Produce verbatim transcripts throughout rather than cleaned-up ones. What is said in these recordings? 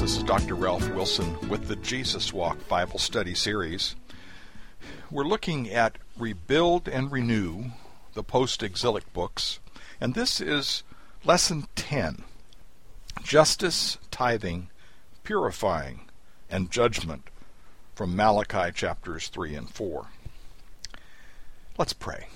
This is Doctor Ralph Wilson with the Jesus Walk Bible Study Series. We're looking at Rebuild and Renew, the post-exilic books, and this is Lesson ten, Justice, Tithing, Purifying, and Judgment, from Malachi chapters three and four. Let's pray.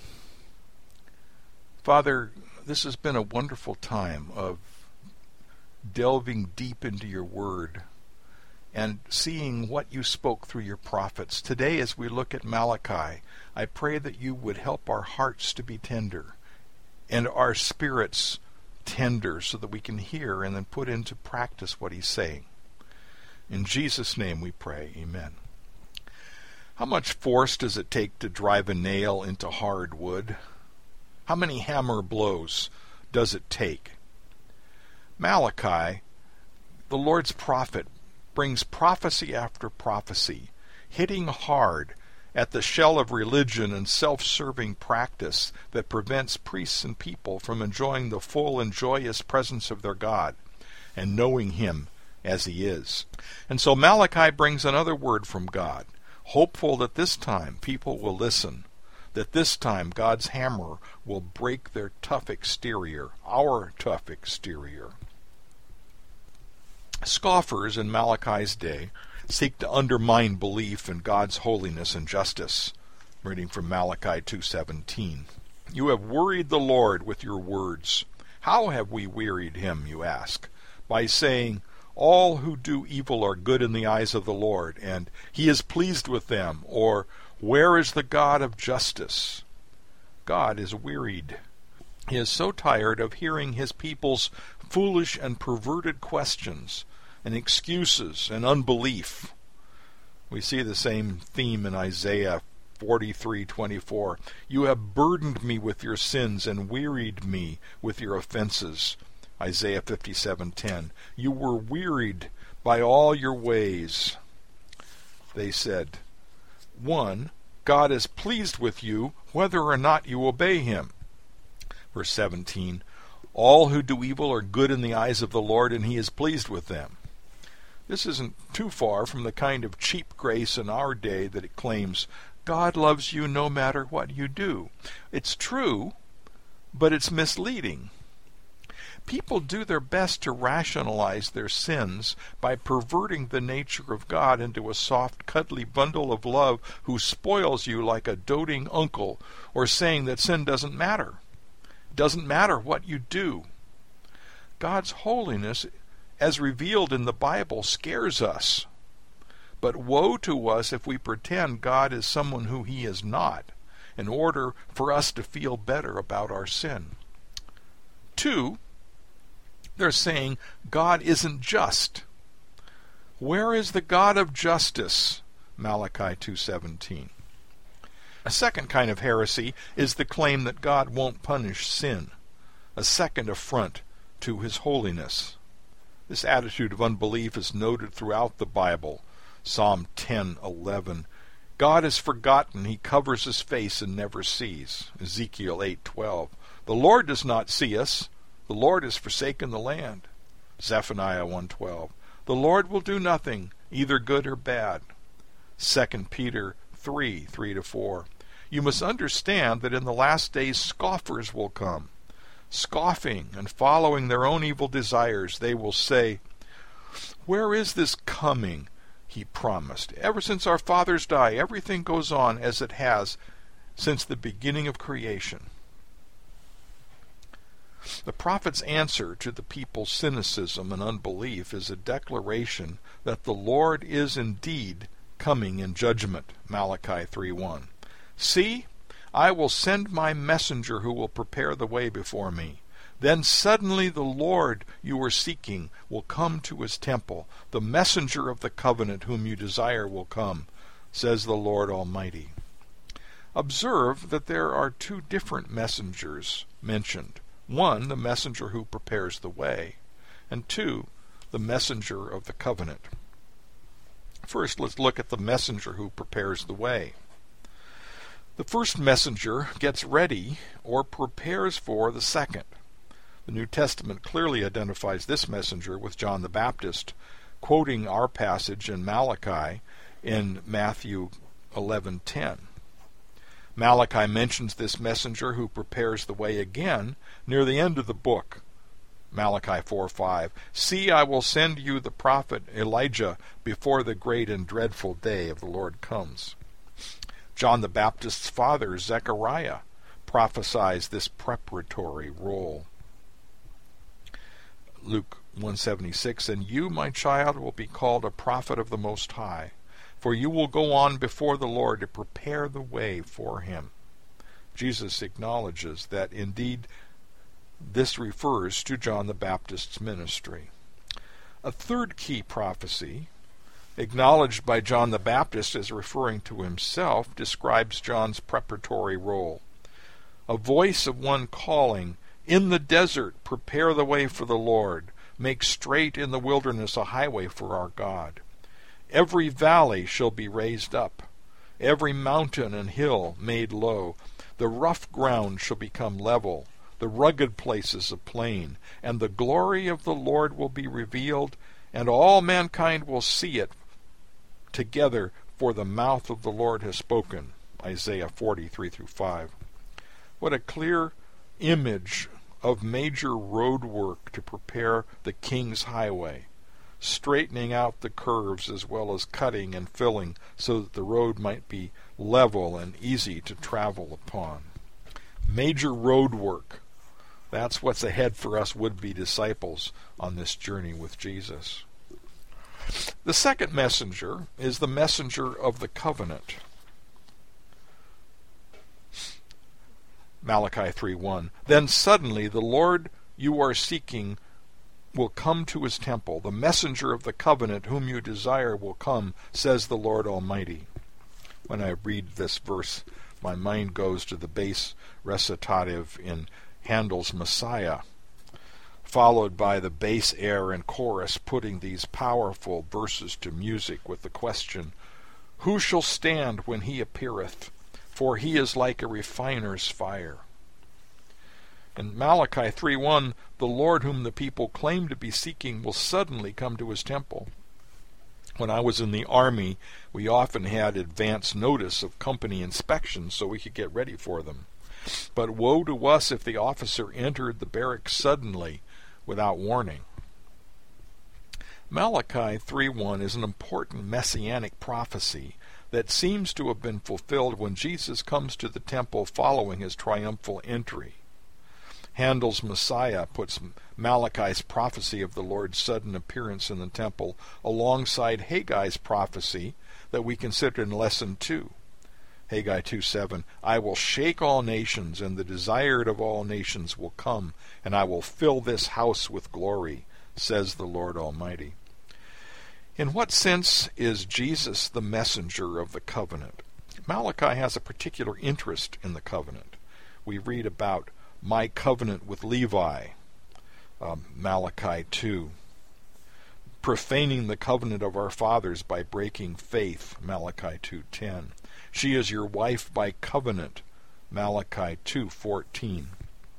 Father, this has been a wonderful time of delving deep into your word and seeing what you spoke through your prophets. Today, as we look at Malachi, I pray that you would help our hearts to be tender and our spirits tender so that we can hear and then put into practice what he's saying. In Jesus' name we pray, amen. How much force does it take to drive a nail into hard wood? How many hammer blows does it take? Malachi, the Lord's prophet, brings prophecy after prophecy, hitting hard at the shell of religion and self-serving practice that prevents priests and people from enjoying the full and joyous presence of their God and knowing him as he is. And so Malachi brings another word from God, hopeful that this time people will listen, that this time God's hammer will break their tough exterior, our tough exterior. Scoffers in Malachi's day seek to undermine belief in God's holiness and justice. Reading from Malachi two seventeen. You have worried the Lord with your words. How have we wearied him, you ask? By saying, all who do evil are good in the eyes of the Lord, and he is pleased with them, or where is the God of justice? God is wearied. He is so tired of hearing his people's foolish and perverted questions and excuses and unbelief. We see the same theme in Isaiah forty-three twenty-four. You have burdened me with your sins and wearied me with your offenses. Isaiah fifty-seven ten. You were wearied by all your ways. They said, one, God is pleased with you whether or not you obey him. Verse seventeen. All who do evil are good in the eyes of the Lord, and he is pleased with them. This isn't too far from the kind of cheap grace in our day that it claims God loves you no matter what you do. It's true, but it's misleading. People do their best to rationalize their sins by perverting the nature of God into a soft, cuddly bundle of love who spoils you like a doting uncle, or saying that sin doesn't matter. It doesn't matter what you do. God's holiness, as revealed in the Bible, scares us. But woe to us if we pretend God is someone who he is not, in order for us to feel better about our sin. Two, they're saying God isn't just. Where is the God of justice? Malachi two seventeen. A second kind of heresy is the claim that God won't punish sin, a second affront to his holiness. This attitude of unbelief is noted throughout the Bible. Psalm ten eleven. God is forgotten, he covers his face and never sees. Ezekiel eight twelve. The Lord does not see us, the Lord has forsaken the land. Zephaniah one twelve. The Lord will do nothing, either good or bad. Second Peter three three to four. You must understand that in the last days scoffers will come. Scoffing and following their own evil desires, they will say, where is this coming he promised? Ever since our fathers died, everything goes on as it has since the beginning of creation. The prophet's answer to the people's cynicism and unbelief is a declaration that the Lord is indeed coming in judgment. Malachi three one. See, I will send my messenger who will prepare the way before me. Then suddenly the Lord you are seeking will come to his temple. The messenger of the covenant whom you desire will come, says the Lord Almighty. Observe that there are two different messengers mentioned. One, the messenger who prepares the way, and two, the messenger of the covenant. First, let's look at the messenger who prepares the way. The first messenger gets ready or prepares for the second. The New Testament clearly identifies this messenger with John the Baptist, quoting our passage in Malachi in Matthew eleven ten. Malachi mentions this messenger who prepares the way again near the end of the book. Malachi four five, "See, I will send you the prophet Elijah before the great and dreadful day of the Lord comes." John the Baptist's father, Zechariah, prophesies this preparatory role. Luke one seventy-six, "And you, my child, will be called a prophet of the Most High, for you will go on before the Lord to prepare the way for him." Jesus acknowledges that indeed this refers to John the Baptist's ministry. A third key prophecy, acknowledged by John the Baptist as referring to himself, describes John's preparatory role. A voice of one calling, "In the desert prepare the way for the Lord, make straight in the wilderness a highway for our God. Every valley shall be raised up, every mountain and hill made low. The rough ground shall become level, the rugged places a plain, and the glory of the Lord will be revealed, and all mankind will see it together, for the mouth of the Lord has spoken." Isaiah forty-three through five. What a clear image of major road work to prepare the King's highway, straightening out the curves as well as cutting and filling so that the road might be level and easy to travel upon. Major road work. That's what's ahead for us would-be disciples on this journey with Jesus. The second messenger is the messenger of the covenant. Malachi three one, "Then suddenly the Lord you are seeking will come to his temple. The messenger of the covenant whom you desire will come, says the Lord Almighty." When I read this verse, my mind goes to the bass recitative in Handel's Messiah, followed by the bass air and chorus putting these powerful verses to music with the question, "Who shall stand when he appeareth? For he is like a refiner's fire." In Malachi three one, the Lord whom the people claim to be seeking will suddenly come to his temple. When I was in the army, we often had advance notice of company inspections so we could get ready for them. But woe to us if the officer entered the barracks suddenly without warning. Malachi three one is an important messianic prophecy that seems to have been fulfilled when Jesus comes to the temple following his triumphal entry. Handel's Messiah puts Malachi's prophecy of the Lord's sudden appearance in the temple alongside Haggai's prophecy that we considered in Lesson two. Haggai two seven, "I will shake all nations, and the desired of all nations will come, and I will fill this house with glory, says the Lord Almighty." In what sense is Jesus the messenger of the covenant? Malachi has a particular interest in the covenant. We read about my covenant with Levi, um, Malachi two. Profaning the covenant of our fathers by breaking faith, Malachi two ten. She is your wife by covenant, Malachi two fourteen.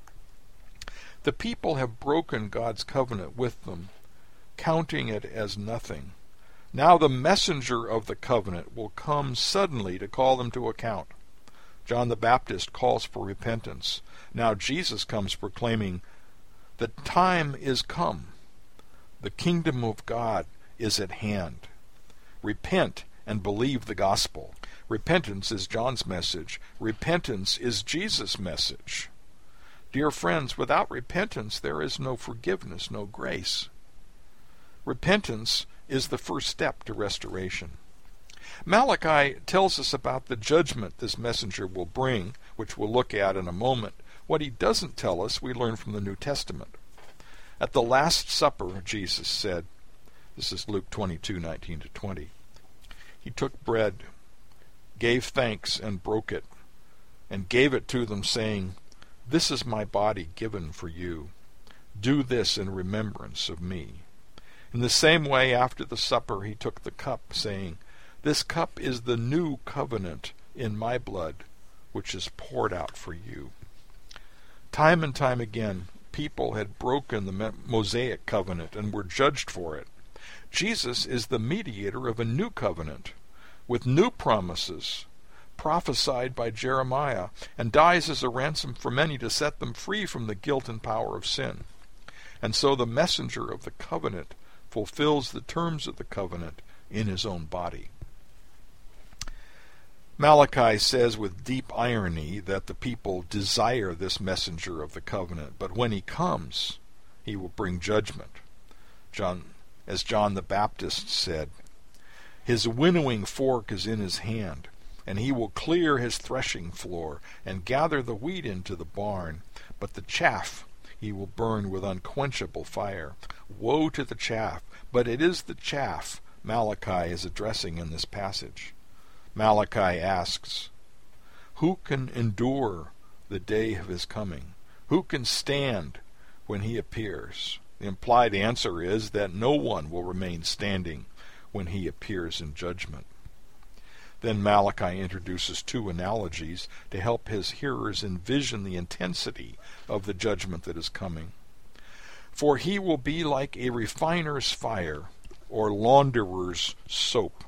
The people have broken God's covenant with them, counting it as nothing. Now the messenger of the covenant will come suddenly to call them to account. John the Baptist calls for repentance. Now Jesus comes proclaiming, "The time is come. The kingdom of God is at hand. Repent and believe the gospel." Repentance is John's message. Repentance is Jesus' message. Dear friends, without repentance there is no forgiveness, no grace. Repentance is the first step to restoration. Malachi tells us about the judgment this messenger will bring, which we'll look at in a moment. What he doesn't tell us, we learn from the New Testament. At the Last Supper, Jesus said, this is Luke twenty-two nineteen to twenty, he took bread, gave thanks, and broke it, and gave it to them, saying, "This is my body given for you. Do this in remembrance of me." In the same way, after the supper, he took the cup, saying, "This cup is the new covenant in my blood, which is poured out for you." Time and time again, people had broken the Mosaic covenant and were judged for it. Jesus is the mediator of a new covenant, with new promises, prophesied by Jeremiah, and dies as a ransom for many to set them free from the guilt and power of sin. And so the messenger of the covenant fulfills the terms of the covenant in his own body. Malachi says with deep irony that the people desire this messenger of the covenant, but when he comes, he will bring judgment. John, as John the Baptist said, his winnowing fork is in his hand, and he will clear his threshing floor and gather the wheat into the barn, but the chaff he will burn with unquenchable fire. Woe to the chaff, but it is the chaff Malachi is addressing in this passage. Malachi asks, who can endure the day of his coming? Who can stand when he appears? The implied answer is that no one will remain standing when he appears in judgment. Then Malachi introduces two analogies to help his hearers envision the intensity of the judgment that is coming. For he will be like a refiner's fire or launderer's soap.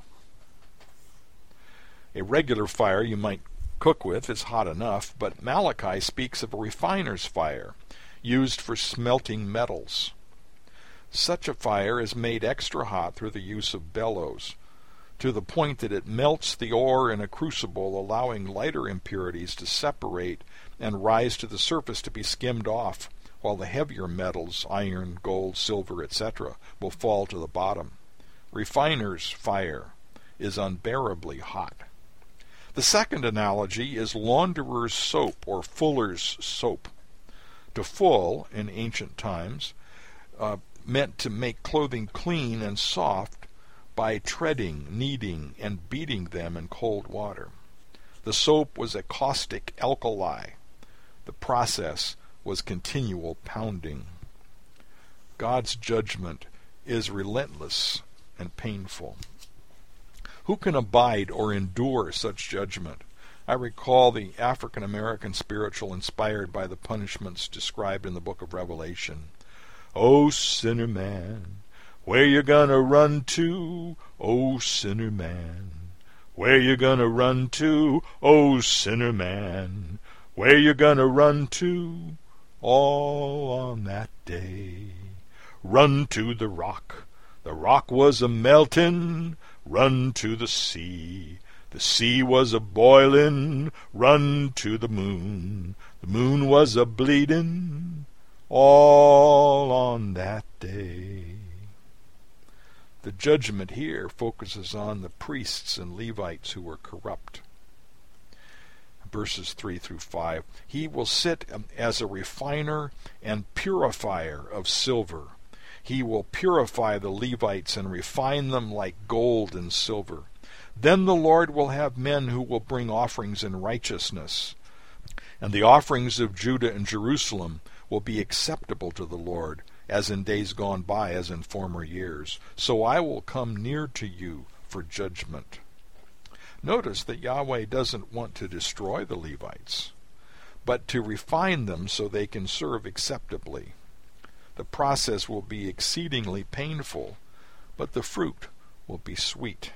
A regular fire you might cook with is hot enough, but Malachi speaks of a refiner's fire used for smelting metals. Such a fire is made extra hot through the use of bellows, to the point that it melts the ore in a crucible, allowing lighter impurities to separate and rise to the surface to be skimmed off, while the heavier metals, iron, gold, silver, et cetera, will fall to the bottom. Refiner's fire is unbearably hot. The second analogy is launderer's soap or fuller's soap. To full, in ancient times, uh, meant to make clothing clean and soft by treading, kneading, and beating them in cold water. The soap was a caustic alkali. The process was continual pounding. God's judgment is relentless and painful. Who can abide or endure such judgment? I recall the African American spiritual inspired by the punishments described in the book of Revelation. O sinner man, where you gonna run to? O sinner man, where you gonna run to? O sinner man, where you gonna run to? All on that day, run to the rock. The rock was a meltin', run to the sea. The sea was a boilin', run to the moon. The moon was a bleedin', all on that day. The judgment here focuses on the priests and Levites who were corrupt. Verses three through five. He will sit as a refiner and purifier of silver. He will purify the Levites and refine them like gold and silver. Then the Lord will have men who will bring offerings in righteousness, and the offerings of Judah and Jerusalem will be acceptable to the Lord, as in days gone by, as in former years. So I will come near to you for judgment. Notice that Yahweh doesn't want to destroy the Levites, but to refine them so they can serve acceptably. The process will be exceedingly painful, but the fruit will be sweet.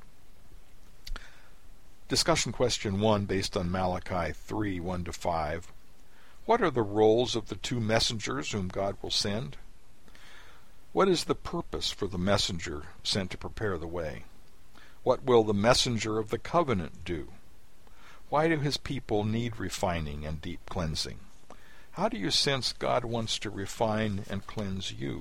Discussion question one, based on Malachi three, one to five. What are the roles of the two messengers whom God will send? What is the purpose for the messenger sent to prepare the way? What will the messenger of the covenant do? Why do his people need refining and deep cleansing? How do you sense God wants to refine and cleanse you?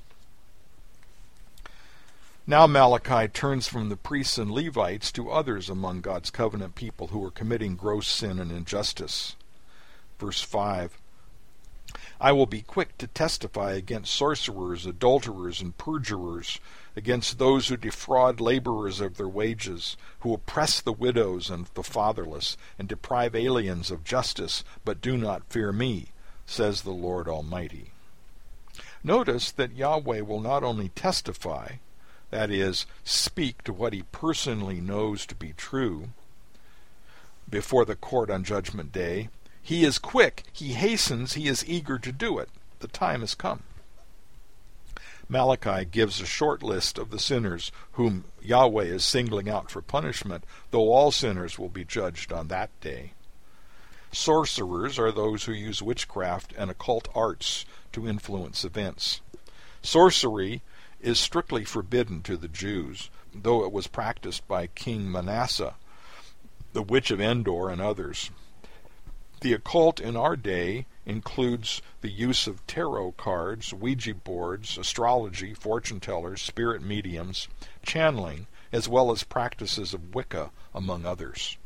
Now Malachi turns from the priests and Levites to others among God's covenant people who are committing gross sin and injustice. Verse five, I will be quick to testify against sorcerers, adulterers, and perjurers, against those who defraud laborers of their wages, who oppress the widows and the fatherless, and deprive aliens of justice, but do not fear me, says the Lord Almighty. Notice that Yahweh will not only testify, that is, speak to what he personally knows to be true, before the court on Judgment Day. He is quick, he hastens, he is eager to do it. The time has come. Malachi gives a short list of the sinners whom Yahweh is singling out for punishment, though all sinners will be judged on that day. Sorcerers are those who use witchcraft and occult arts to influence events. Sorcery is strictly forbidden to the Jews, though it was practiced by King Manasseh, the witch of Endor, and others. The occult in our day includes the use of tarot cards, Ouija boards, astrology, fortune tellers, spirit mediums, channeling, as well as practices of Wicca, among others.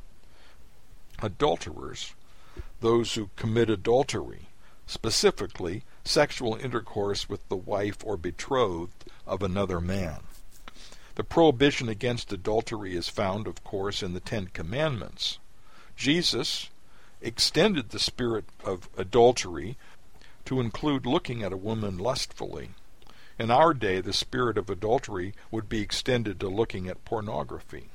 Adulterers, those who commit adultery, specifically sexual intercourse with the wife or betrothed of another man. The prohibition against adultery is found, of course, in the Ten Commandments. Jesus extended the spirit of adultery to include looking at a woman lustfully. In our day, the spirit of adultery would be extended to looking at pornography.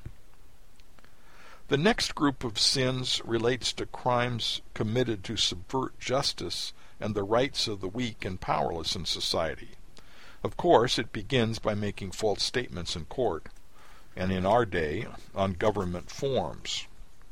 The next group of sins relates to crimes committed to subvert justice and the rights of the weak and powerless in society. Of course, it begins by making false statements in court, and in our day, on government forms.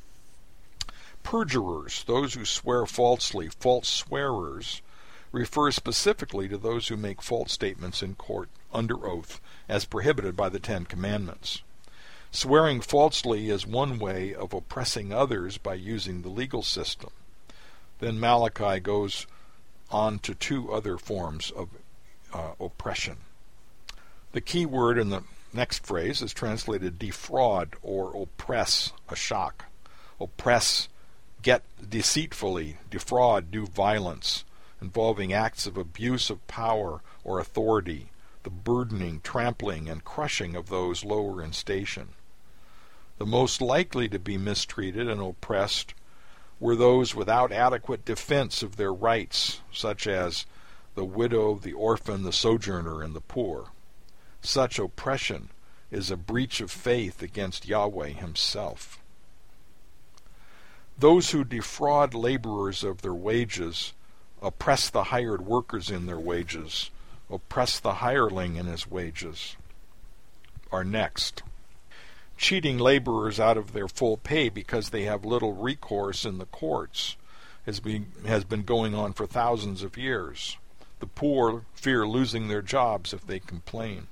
Perjurers, those who swear falsely, false swearers, refer specifically to those who make false statements in court under oath, as prohibited by the Ten Commandments. Swearing falsely is one way of oppressing others by using the legal system. Then Malachi goes on to two other forms of uh, oppression. The key word in the next phrase is translated defraud or oppress, a shock. Oppress, get deceitfully, defraud, do violence, involving acts of abuse of power or authority, the burdening, trampling, and crushing of those lower in station. The most likely to be mistreated and oppressed were those without adequate defense of their rights, such as the widow, the orphan, the sojourner, and the poor. Such oppression is a breach of faith against Yahweh himself. Those who defraud laborers of their wages, oppress the hired workers in their wages, oppress the hireling in his wages, are next. Cheating laborers out of their full pay because they have little recourse in the courts has been, has been going on for thousands of years. The poor fear losing their jobs if they complain.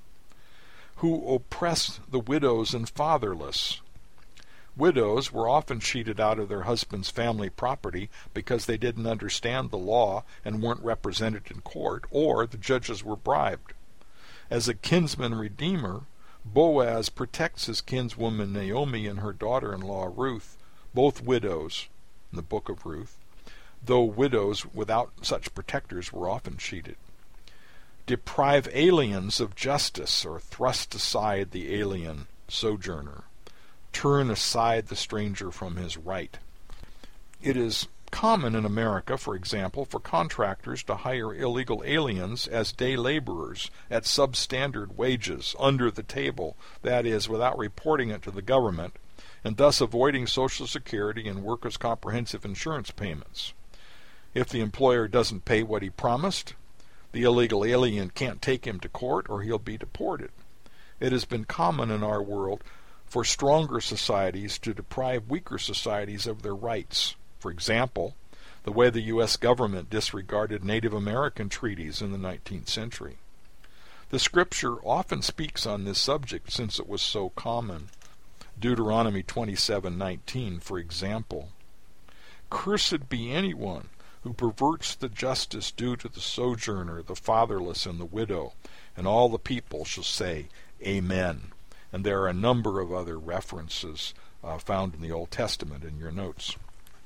Who oppress the widows and fatherless. Widows were often cheated out of their husband's family property because they didn't understand the law and weren't represented in court, or the judges were bribed. As a kinsman redeemer, Boaz protects his kinswoman Naomi and her daughter-in-law Ruth, both widows in the book of Ruth, though widows without such protectors were often cheated. Deprive aliens of justice, or thrust aside the alien sojourner. Turn aside the stranger from his right. It is common in America, for example, for contractors to hire illegal aliens as day laborers at substandard wages, under the table, that is, without reporting it to the government, and thus avoiding Social Security and workers' comprehensive insurance payments. If the employer doesn't pay what he promised, the illegal alien can't take him to court or he'll be deported. It has been common in our world for stronger societies to deprive weaker societies of their rights. For example, the way the U S government disregarded Native American treaties in the nineteenth century. The Scripture often speaks on this subject since it was so common. Deuteronomy twenty-seven nineteen, for example. Cursed be anyone who perverts the justice due to the sojourner, the fatherless, and the widow, and all the people shall say, Amen. And there are a number of other references uh, found in the Old Testament in your notes.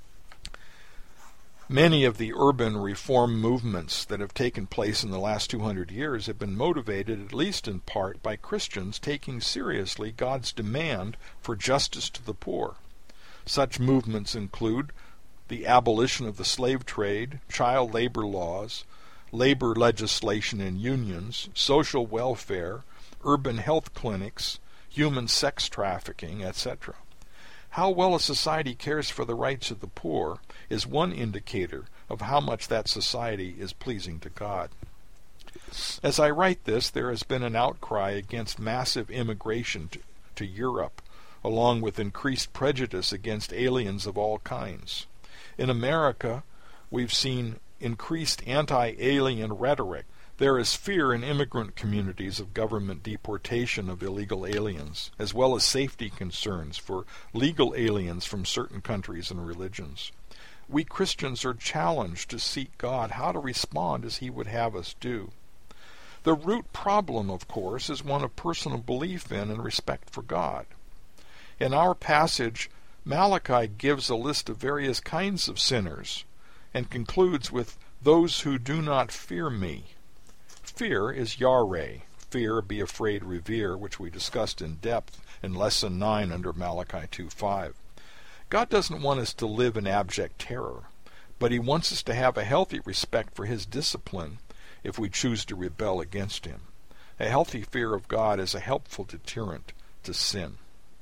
Many of the urban reform movements that have taken place in the last two hundred years have been motivated, at least in part, by Christians taking seriously God's demand for justice to the poor. Such movements include the abolition of the slave trade, child labor laws, labor legislation in unions, social welfare, urban health clinics, human sex trafficking, et cetera. How well a society cares for the rights of the poor is one indicator of how much that society is pleasing to God. As I write this, there has been an outcry against massive immigration to, to Europe, along with increased prejudice against aliens of all kinds. In America, we've seen increased anti-alien rhetoric. There is fear in immigrant communities of government deportation of illegal aliens, as well as safety concerns for legal aliens from certain countries and religions. We Christians are challenged to seek God how to respond as He would have us do. The root problem, of course, is one of personal belief in and respect for God. In our passage, Malachi gives a list of various kinds of sinners and concludes with those who do not fear me. Fear is yareh. Fear, be afraid, revere, which we discussed in depth in Lesson nine under Malachi two five. God doesn't want us to live in abject terror, but He wants us to have a healthy respect for His discipline if we choose to rebel against Him. A healthy fear of God is a helpful deterrent to sin.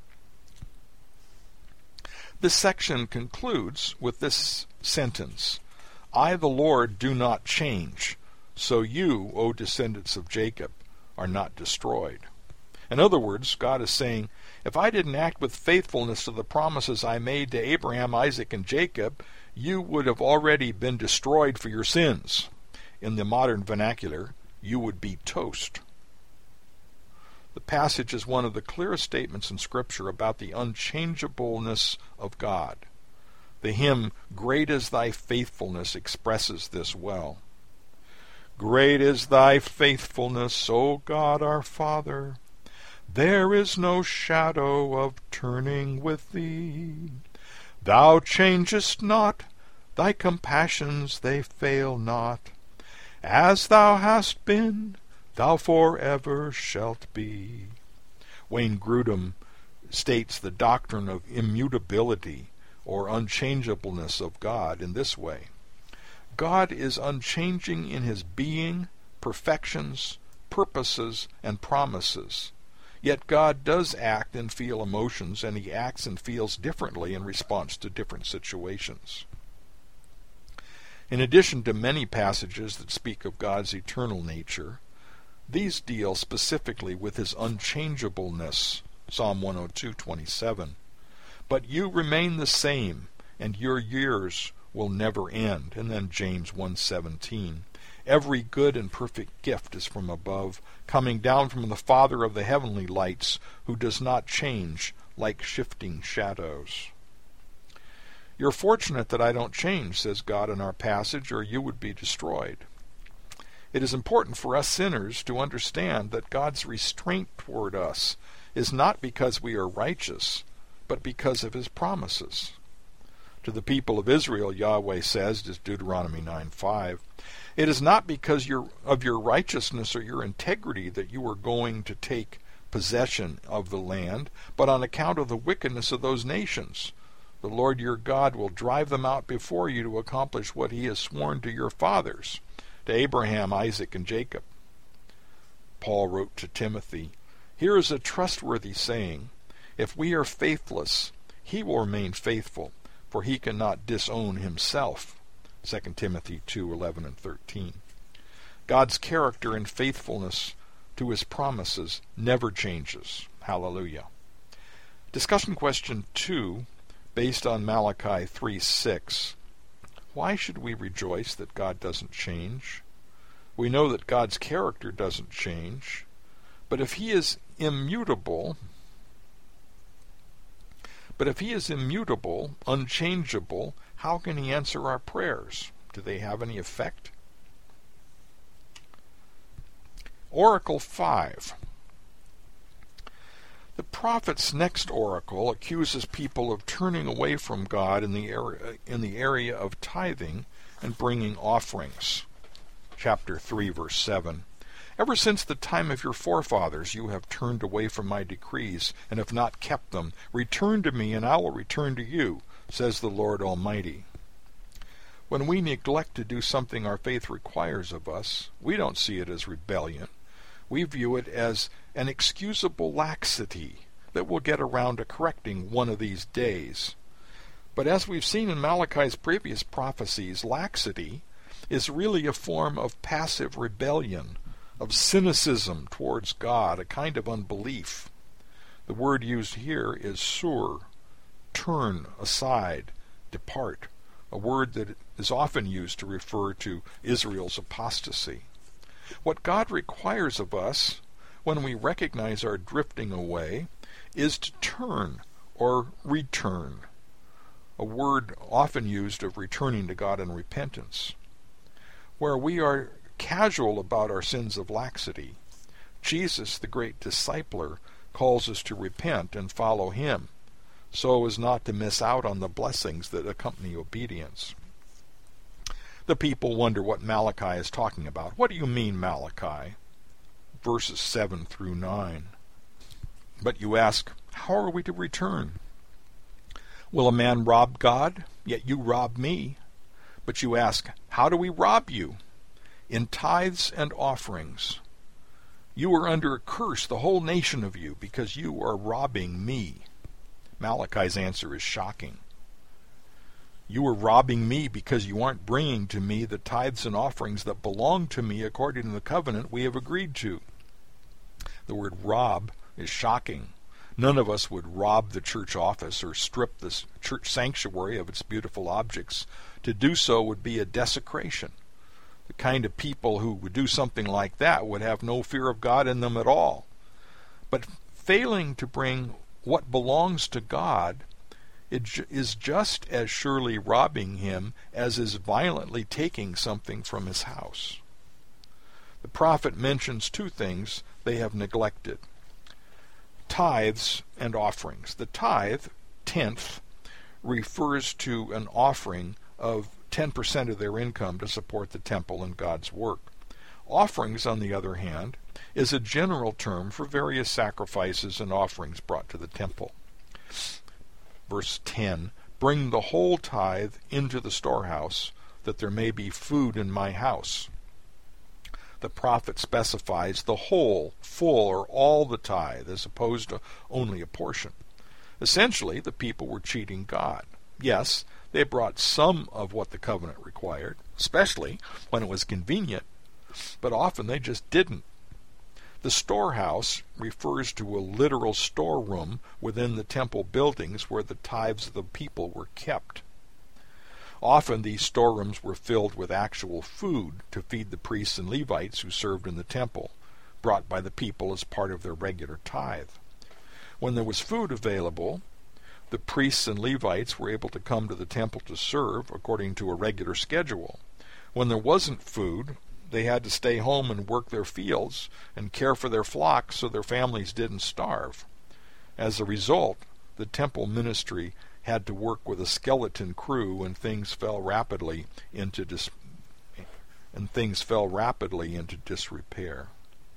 This section concludes with this sentence, I, the Lord, do not change, so you, O descendants of Jacob, are not destroyed. In other words, God is saying, if I didn't act with faithfulness to the promises I made to Abraham, Isaac, and Jacob, you would have already been destroyed for your sins. In the modern vernacular, you would be toast. The passage is one of the clearest statements in Scripture about the unchangeableness of God. The hymn, Great is Thy Faithfulness, expresses this well. Great is Thy faithfulness, O God our Father. There is no shadow of turning with Thee. Thou changest not, Thy compassions they fail not. As Thou hast been, Thou forever shalt be. Wayne Grudem states the doctrine of immutability or unchangeableness of God in this way. God is unchanging in His being, perfections, purposes, and promises. Yet God does act and feel emotions, and He acts and feels differently in response to different situations. In addition to many passages that speak of God's eternal nature, these deal specifically with His unchangeableness, Psalm one oh two twenty-seven. But you remain the same, and your years will never end. And then James one seventeen. Every good and perfect gift is from above, coming down from the Father of the heavenly lights, who does not change like shifting shadows. You're fortunate that I don't change, says God in our passage, or you would be destroyed. It is important for us sinners to understand that God's restraint toward us is not because we are righteous, but because of His promises. To the people of Israel, Yahweh says, as Deuteronomy nine five, it is not because you're, of your righteousness or your integrity that you are going to take possession of the land, but on account of the wickedness of those nations. The Lord your God will drive them out before you to accomplish what He has sworn to your fathers, to Abraham, Isaac, and Jacob. Paul wrote to Timothy, here is a trustworthy saying, if we are faithless, He will remain faithful, for He cannot disown Himself. Second Timothy two eleven and thirteen. God's character and faithfulness to His promises never changes. Hallelujah. Discussion question two, based on Malachi three six. Why should we rejoice that God doesn't change? We know that God's character doesn't change, but if He is immutable, but if He is immutable, unchangeable, how can He answer our prayers? Do they have any effect? Oracle five. The prophet's next oracle accuses people of turning away from God in the area, in the area of tithing and bringing offerings. Chapter three, verse seven. Ever since the time of your forefathers you have turned away from my decrees and have not kept them. Return to me, and I will return to you, says the Lord Almighty. When we neglect to do something our faith requires of us, we don't see it as rebellion. We view it as an excusable laxity that we'll get around to correcting one of these days. But as we've seen in Malachi's previous prophecies, laxity is really a form of passive rebellion, of cynicism towards God, a kind of unbelief. The word used here is sur, turn, aside, depart, a word that is often used to refer to Israel's apostasy. What God requires of us when we recognize our drifting away is to turn or return, a word often used of returning to God in repentance. Where we are casual about our sins of laxity, Jesus, the great discipler, calls us to repent and follow him, so as not to miss out on the blessings that accompany obedience. The people wonder what Malachi is talking about. What do you mean, Malachi? Verses seven through nine. But you ask, how are we to return? Will a man rob God? Yet you rob me. But you ask, how do we rob you? In tithes and offerings. You are under a curse, the whole nation of you, because you are robbing me. Malachi's answer is shocking. You are robbing me because you aren't bringing to me the tithes and offerings that belong to me according to the covenant we have agreed to. The word rob is shocking. None of us would rob the church office or strip the church sanctuary of its beautiful objects. To do so would be a desecration. The kind of people who would do something like that would have no fear of God in them at all. But failing to bring what belongs to God, it is just as surely robbing him as is violently taking something from his house. The prophet mentions two things they have neglected: tithes and offerings. The tithe, tenth, refers to an offering of ten percent of their income to support the temple and God's work. Offerings, on the other hand, is a general term for various sacrifices and offerings brought to the temple. Verse ten, bring the whole tithe into the storehouse, that there may be food in my house. The prophet specifies the whole, full, or all the tithe, as opposed to only a portion. Essentially, the people were cheating God. Yes, they brought some of what the covenant required, especially when it was convenient, but often they just didn't. The storehouse refers to a literal storeroom within the temple buildings where the tithes of the people were kept. Often these storerooms were filled with actual food to feed the priests and Levites who served in the temple, brought by the people as part of their regular tithe. When there was food available, the priests and Levites were able to come to the temple to serve according to a regular schedule. When there wasn't food, they had to stay home and work their fields and care for their flocks so their families didn't starve. As a result, the temple ministry had to work with a skeleton crew, and things fell rapidly into dis- and things fell rapidly into disrepair.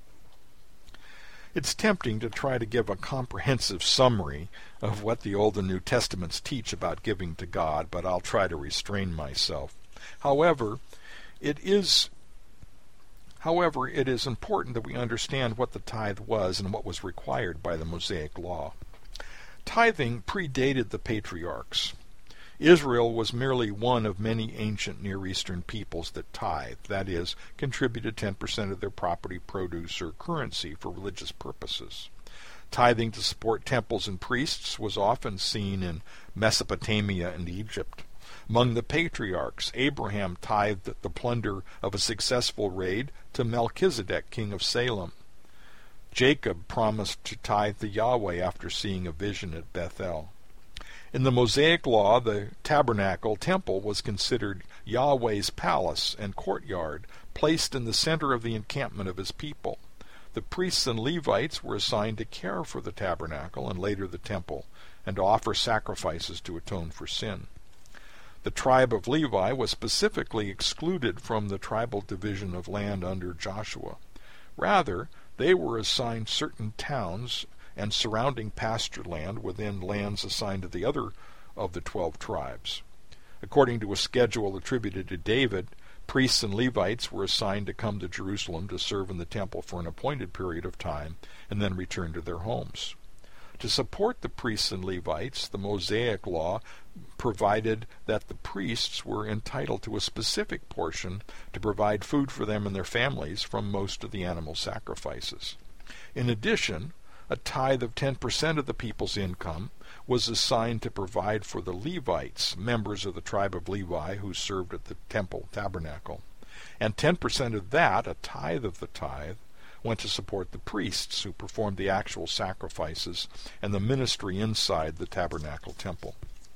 It's tempting to try to give a comprehensive summary of what the Old and New Testaments teach about giving to God, but I'll try to restrain myself. However, it is However, it is important that we understand what the tithe was and what was required by the Mosaic Law. Tithing predated the patriarchs. Israel was merely one of many ancient Near Eastern peoples that tithed, that is, contributed ten percent of their property, produce, or currency for religious purposes. Tithing to support temples and priests was often seen in Mesopotamia and Egypt. Among the patriarchs, Abraham tithed the plunder of a successful raid to Melchizedek, king of Salem. Jacob promised to tithe to Yahweh after seeing a vision at Bethel. In the Mosaic Law, the tabernacle temple was considered Yahweh's palace and courtyard, placed in the center of the encampment of his people. The priests and Levites were assigned to care for the tabernacle and later the temple, and to offer sacrifices to atone for sin. The tribe of Levi was specifically excluded from the tribal division of land under Joshua. Rather, they were assigned certain towns and surrounding pasture land within lands assigned to the other of the twelve tribes. According to a schedule attributed to David, priests and Levites were assigned to come to Jerusalem to serve in the temple for an appointed period of time and then return to their homes. To support the priests and Levites, the Mosaic law provided that the priests were entitled to a specific portion to provide food for them and their families from most of the animal sacrifices. In addition, a tithe of ten percent of the people's income was assigned to provide for the Levites, members of the tribe of Levi who served at the temple tabernacle. And ten percent of that, a tithe of the tithe, went to support the priests who performed the actual sacrifices and the ministry inside the tabernacle temple.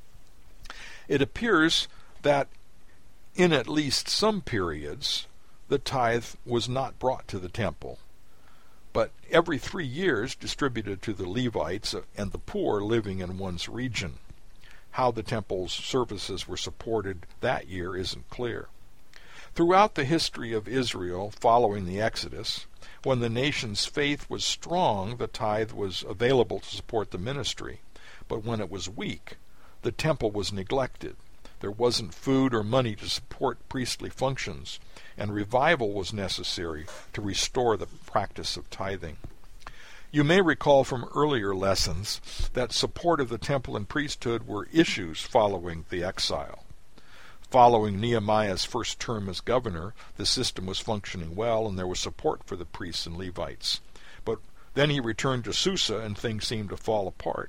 It appears that in at least some periods the tithe was not brought to the temple, but every three years distributed to the Levites and the poor living in one's region. How the temple's services were supported that year isn't clear. Throughout the history of Israel following the Exodus, when the nation's faith was strong, the tithe was available to support the ministry. But when it was weak, the temple was neglected. There wasn't food or money to support priestly functions, and revival was necessary to restore the practice of tithing. You may recall from earlier lessons that support of the temple and priesthood were issues following the exile. Following Nehemiah's first term as governor, the system was functioning well and there was support for the priests and Levites. But then he returned to Susa and things seemed to fall apart.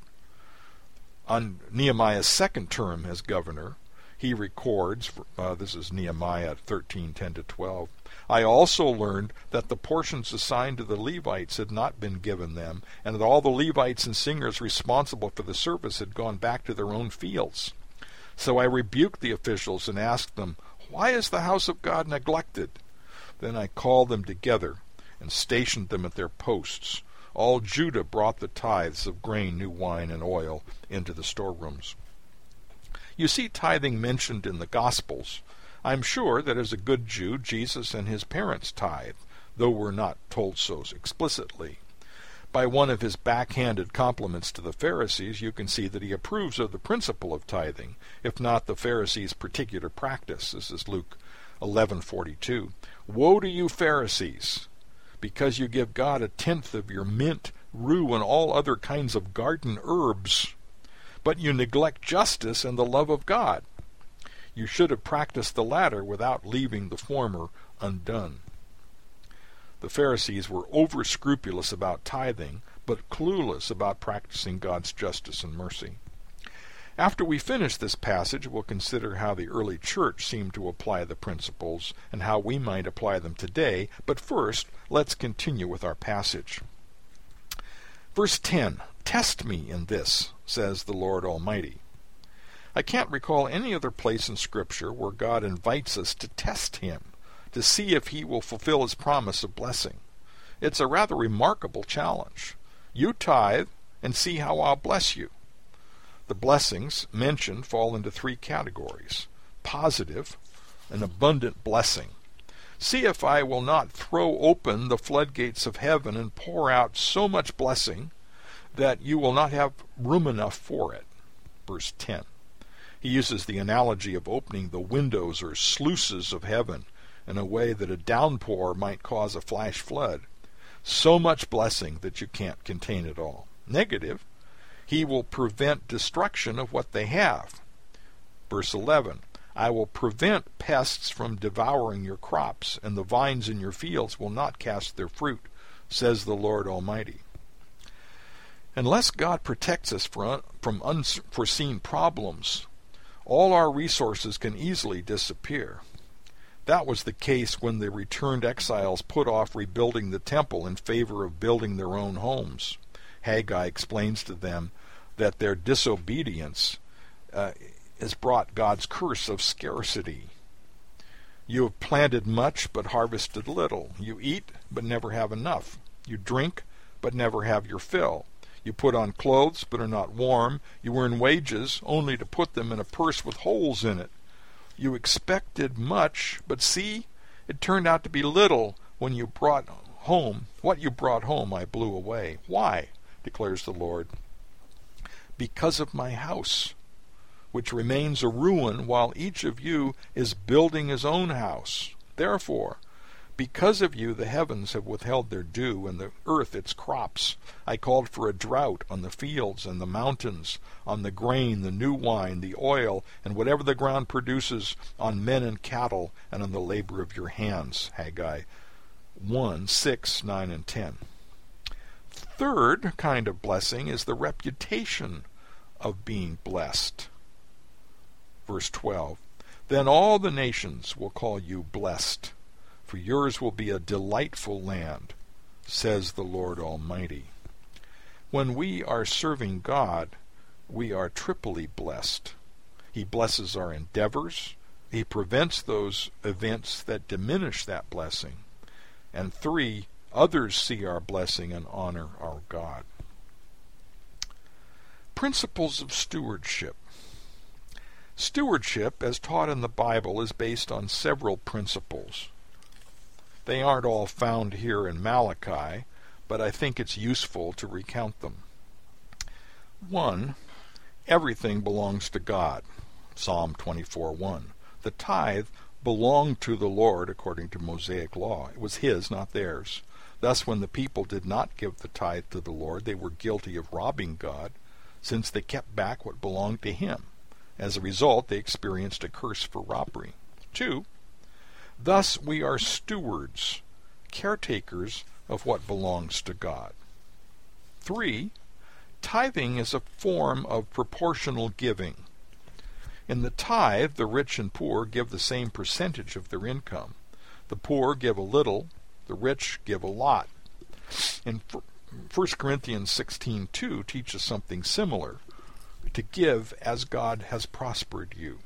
On Nehemiah's second term as governor, he records, uh, this is Nehemiah thirteen, ten to twelve, I also learned that the portions assigned to the Levites had not been given them, and that all the Levites and singers responsible for the service had gone back to their own fields. So I rebuked the officials and asked them, Why is the house of God neglected? Then I called them together and stationed them at their posts. All Judah brought the tithes of grain, new wine, and oil into the storerooms. You see tithing mentioned in the Gospels. I'm sure that as a good Jew, Jesus and his parents tithed, though we're not told so explicitly. By one of his backhanded compliments to the Pharisees, you can see that he approves of the principle of tithing, if not the Pharisees' particular practice. This is Luke eleven forty-two. Woe to you, Pharisees, because you give God a tenth of your mint, rue, and all other kinds of garden herbs, but you neglect justice and the love of God. You should have practiced the latter without leaving the former undone. The Pharisees were over-scrupulous about tithing, but clueless about practicing God's justice and mercy. After we finish this passage, we'll consider how the early church seemed to apply the principles and how we might apply them today, but first, let's continue with our passage. Verse ten, Test me in this, says the Lord Almighty. I can't recall any other place in Scripture where God invites us to test Him, to see if He will fulfill His promise of blessing. It's a rather remarkable challenge. You tithe and see how I'll bless you. The blessings mentioned fall into three categories: positive, an abundant blessing. See if I will not throw open the floodgates of heaven and pour out so much blessing that you will not have room enough for it. Verse ten. He uses the analogy of opening the windows or sluices of heaven in a way that a downpour might cause a flash flood. So much blessing that you can't contain it all. Negative, He will prevent destruction of what they have. Verse eleven, I will prevent pests from devouring your crops, and the vines in your fields will not cast their fruit, says the Lord Almighty. Unless God protects us from unforeseen problems, all our resources can easily disappear. That was the case when the returned exiles put off rebuilding the temple in favor of building their own homes. Haggai explains to them that their disobedience uh, has brought God's curse of scarcity. You have planted much but harvested little. You eat but never have enough. You drink but never have your fill. You put on clothes but are not warm. You earn wages only to put them in a purse with holes in it. You expected much, but see, it turned out to be little when you brought home. What you brought home I blew away. Why? Declares the Lord. Because of my house, which remains a ruin while each of you is building his own house. Therefore, Because of you the heavens have withheld their dew, and the earth its crops. I called for a drought on the fields and the mountains, on the grain, the new wine, the oil, and whatever the ground produces, on men and cattle, and on the labor of your hands. Haggai one, six, nine, and ten. Third kind of blessing is the reputation of being blessed. Verse twelve. Then all the nations will call you blessed, for yours will be a delightful land, says the Lord Almighty. When we are serving God, we are triply blessed. He blesses our endeavors. He prevents those events that diminish that blessing. And three, others see our blessing and honor our God. Principles of stewardship. Stewardship, as taught in the Bible, is based on several principles. They aren't all found here in Malachi, but I think it's useful to recount them. One, everything belongs to God. Psalm twenty-four one. The tithe belonged to the Lord according to Mosaic law. It was his, not theirs. Thus, when the people did not give the tithe to the Lord, they were guilty of robbing God, since they kept back what belonged to him. As a result, they experienced a curse for robbery. Two, thus we are stewards, caretakers of what belongs to God. Three, tithing is a form of proportional giving. In the tithe, the rich and poor give the same percentage of their income. The poor give a little, the rich give a lot. In First Corinthians sixteen two teaches something similar, to give as God has prospered you.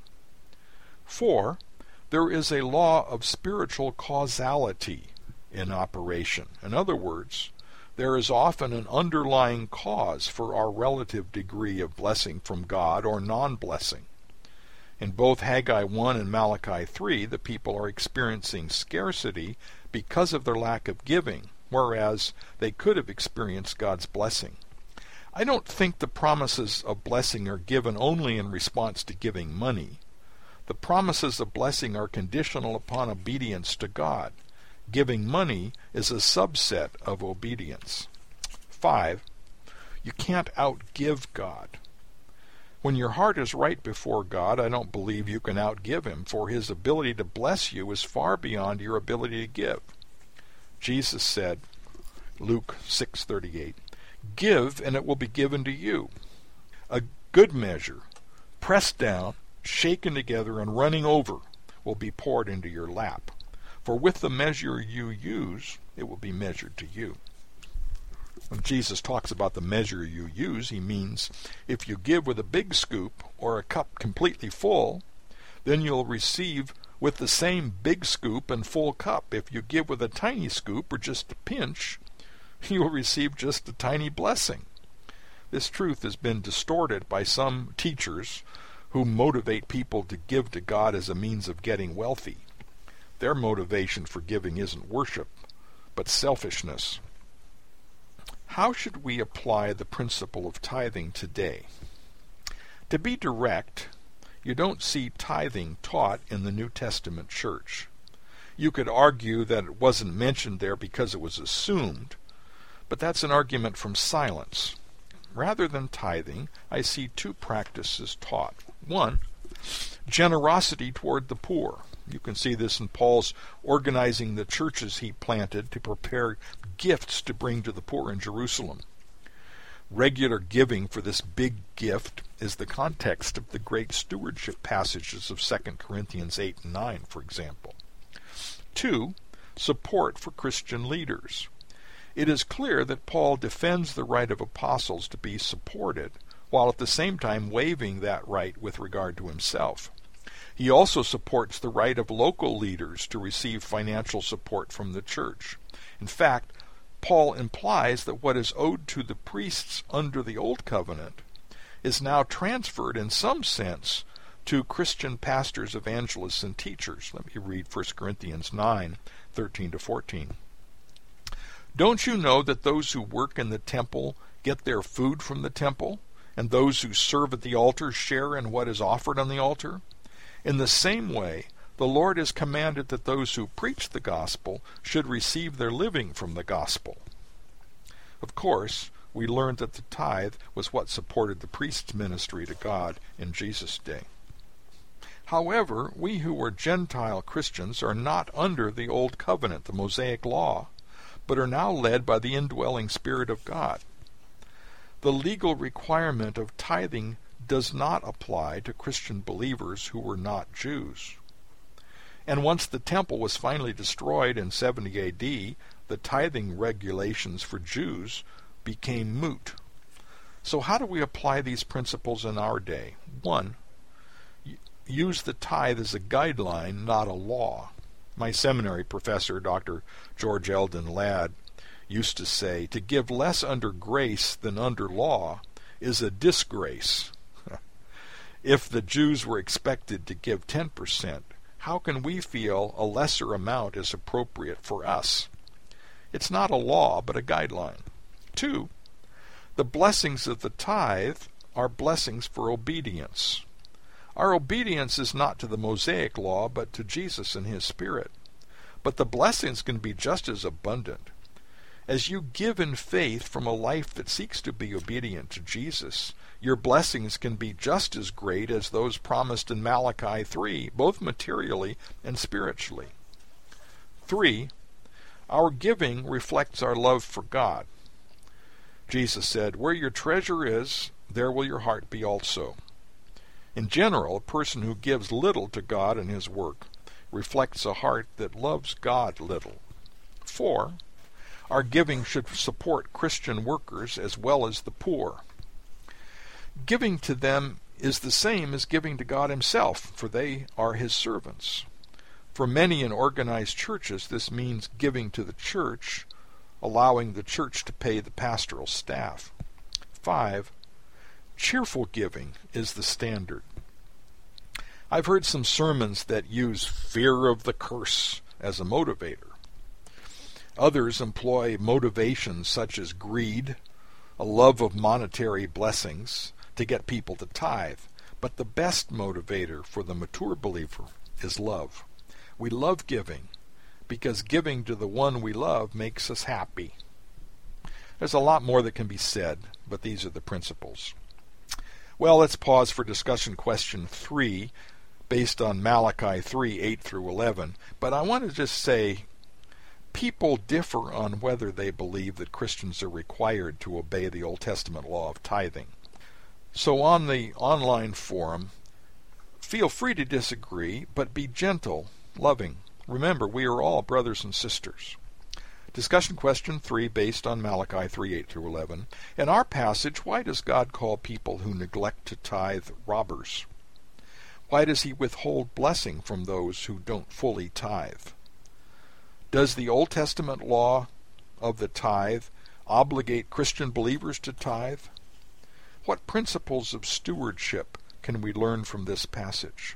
Four, there is a law of spiritual causality in operation. In other words, there is often an underlying cause for our relative degree of blessing from God or non-blessing. In both Haggai one and Malachi three, the people are experiencing scarcity because of their lack of giving, whereas they could have experienced God's blessing. I don't think the promises of blessing are given only in response to giving money. The promises of blessing are conditional upon obedience to God. Giving money is a subset of obedience. Five, you can't outgive God. When your heart is right before God, I don't believe you can outgive him, for his ability to bless you is far beyond your ability to give. Jesus said, Luke six thirty-eight, give and it will be given to you. A good measure, pressed down, shaken together, and running over, will be poured into your lap. For with the measure you use, it will be measured to you. When Jesus talks about the measure you use, he means if you give with a big scoop or a cup completely full, then you'll receive with the same big scoop and full cup. If you give with a tiny scoop or just a pinch, you'll receive just a tiny blessing. This truth has been distorted by some teachers who motivate people to give to God as a means of getting wealthy. Their motivation for giving isn't worship, but selfishness. How should we apply the principle of tithing today? To be direct, you don't see tithing taught in the New Testament church. You could argue that it wasn't mentioned there because it was assumed, but that's an argument from silence. Rather than tithing, I see two practices taught. One, generosity toward the poor. You can see this in Paul's organizing the churches he planted to prepare gifts to bring to the poor in Jerusalem. Regular giving for this big gift is the context of the great stewardship passages of Second Corinthians eight and nine, for example. Two, support for Christian leaders. It is clear that Paul defends the right of apostles to be supported, while at the same time waiving that right with regard to himself. He also supports the right of local leaders to receive financial support from the church. In fact, Paul implies that what is owed to the priests under the Old Covenant is now transferred in some sense to Christian pastors, evangelists, and teachers. Let me read First Corinthians nine, thirteen to fourteen. Don't you know that those who work in the temple get their food from the temple, and those who serve at the altar share in what is offered on the altar? In the same way, the Lord has commanded that those who preach the gospel should receive their living from the gospel. Of course, we learned that the tithe was what supported the priest's ministry to God in Jesus' day. However, we who are Gentile Christians are not under the Old Covenant, the Mosaic Law, but are now led by the indwelling Spirit of God. The legal requirement of tithing does not apply to Christian believers who were not Jews. And once the temple was finally destroyed in seventy A D, the tithing regulations for Jews became moot. So how do we apply these principles in our day? One, use the tithe as a guideline, not a law. My seminary professor, Doctor George Eldon Ladd, used to say, to give less under grace than under law is a disgrace. If the Jews were expected to give ten percent, how can we feel a lesser amount is appropriate for us? It's not a law, but a guideline. Two, the blessings of the tithe are blessings for obedience. Our obedience is not to the Mosaic Law, but to Jesus and His Spirit. But the blessings can be just as abundant. As you give in faith from a life that seeks to be obedient to Jesus, your blessings can be just as great as those promised in Malachi three, both materially and spiritually. Three, our giving reflects our love for God. Jesus said, "Where your treasure is, there will your heart be also." In general, a person who gives little to God and His work reflects a heart that loves God little. Four, our giving should support Christian workers as well as the poor. Giving to them is the same as giving to God Himself, for they are His servants. For many in organized churches, this means giving to the church, allowing the church to pay the pastoral staff. Five, cheerful giving is the standard. I've heard some sermons that use fear of the curse as a motivator. Others employ motivations such as greed, a love of monetary blessings, to get people to tithe. But the best motivator for the mature believer is love. We love giving because giving to the one we love makes us happy. There's a lot more that can be said, but these are the principles. Well, let's pause for discussion question three, based on Malachi three, eight through eleven. But I want to just say, people differ on whether they believe that Christians are required to obey the Old Testament law of tithing. So on the online forum, feel free to disagree, but be gentle, loving. Remember, we are all brothers and sisters. Discussion question three, based on Malachi three, eight through eleven. In our passage, why does God call people who neglect to tithe robbers? Why does He withhold blessing from those who don't fully tithe? Does the Old Testament law of the tithe obligate Christian believers to tithe? What principles of stewardship can we learn from this passage?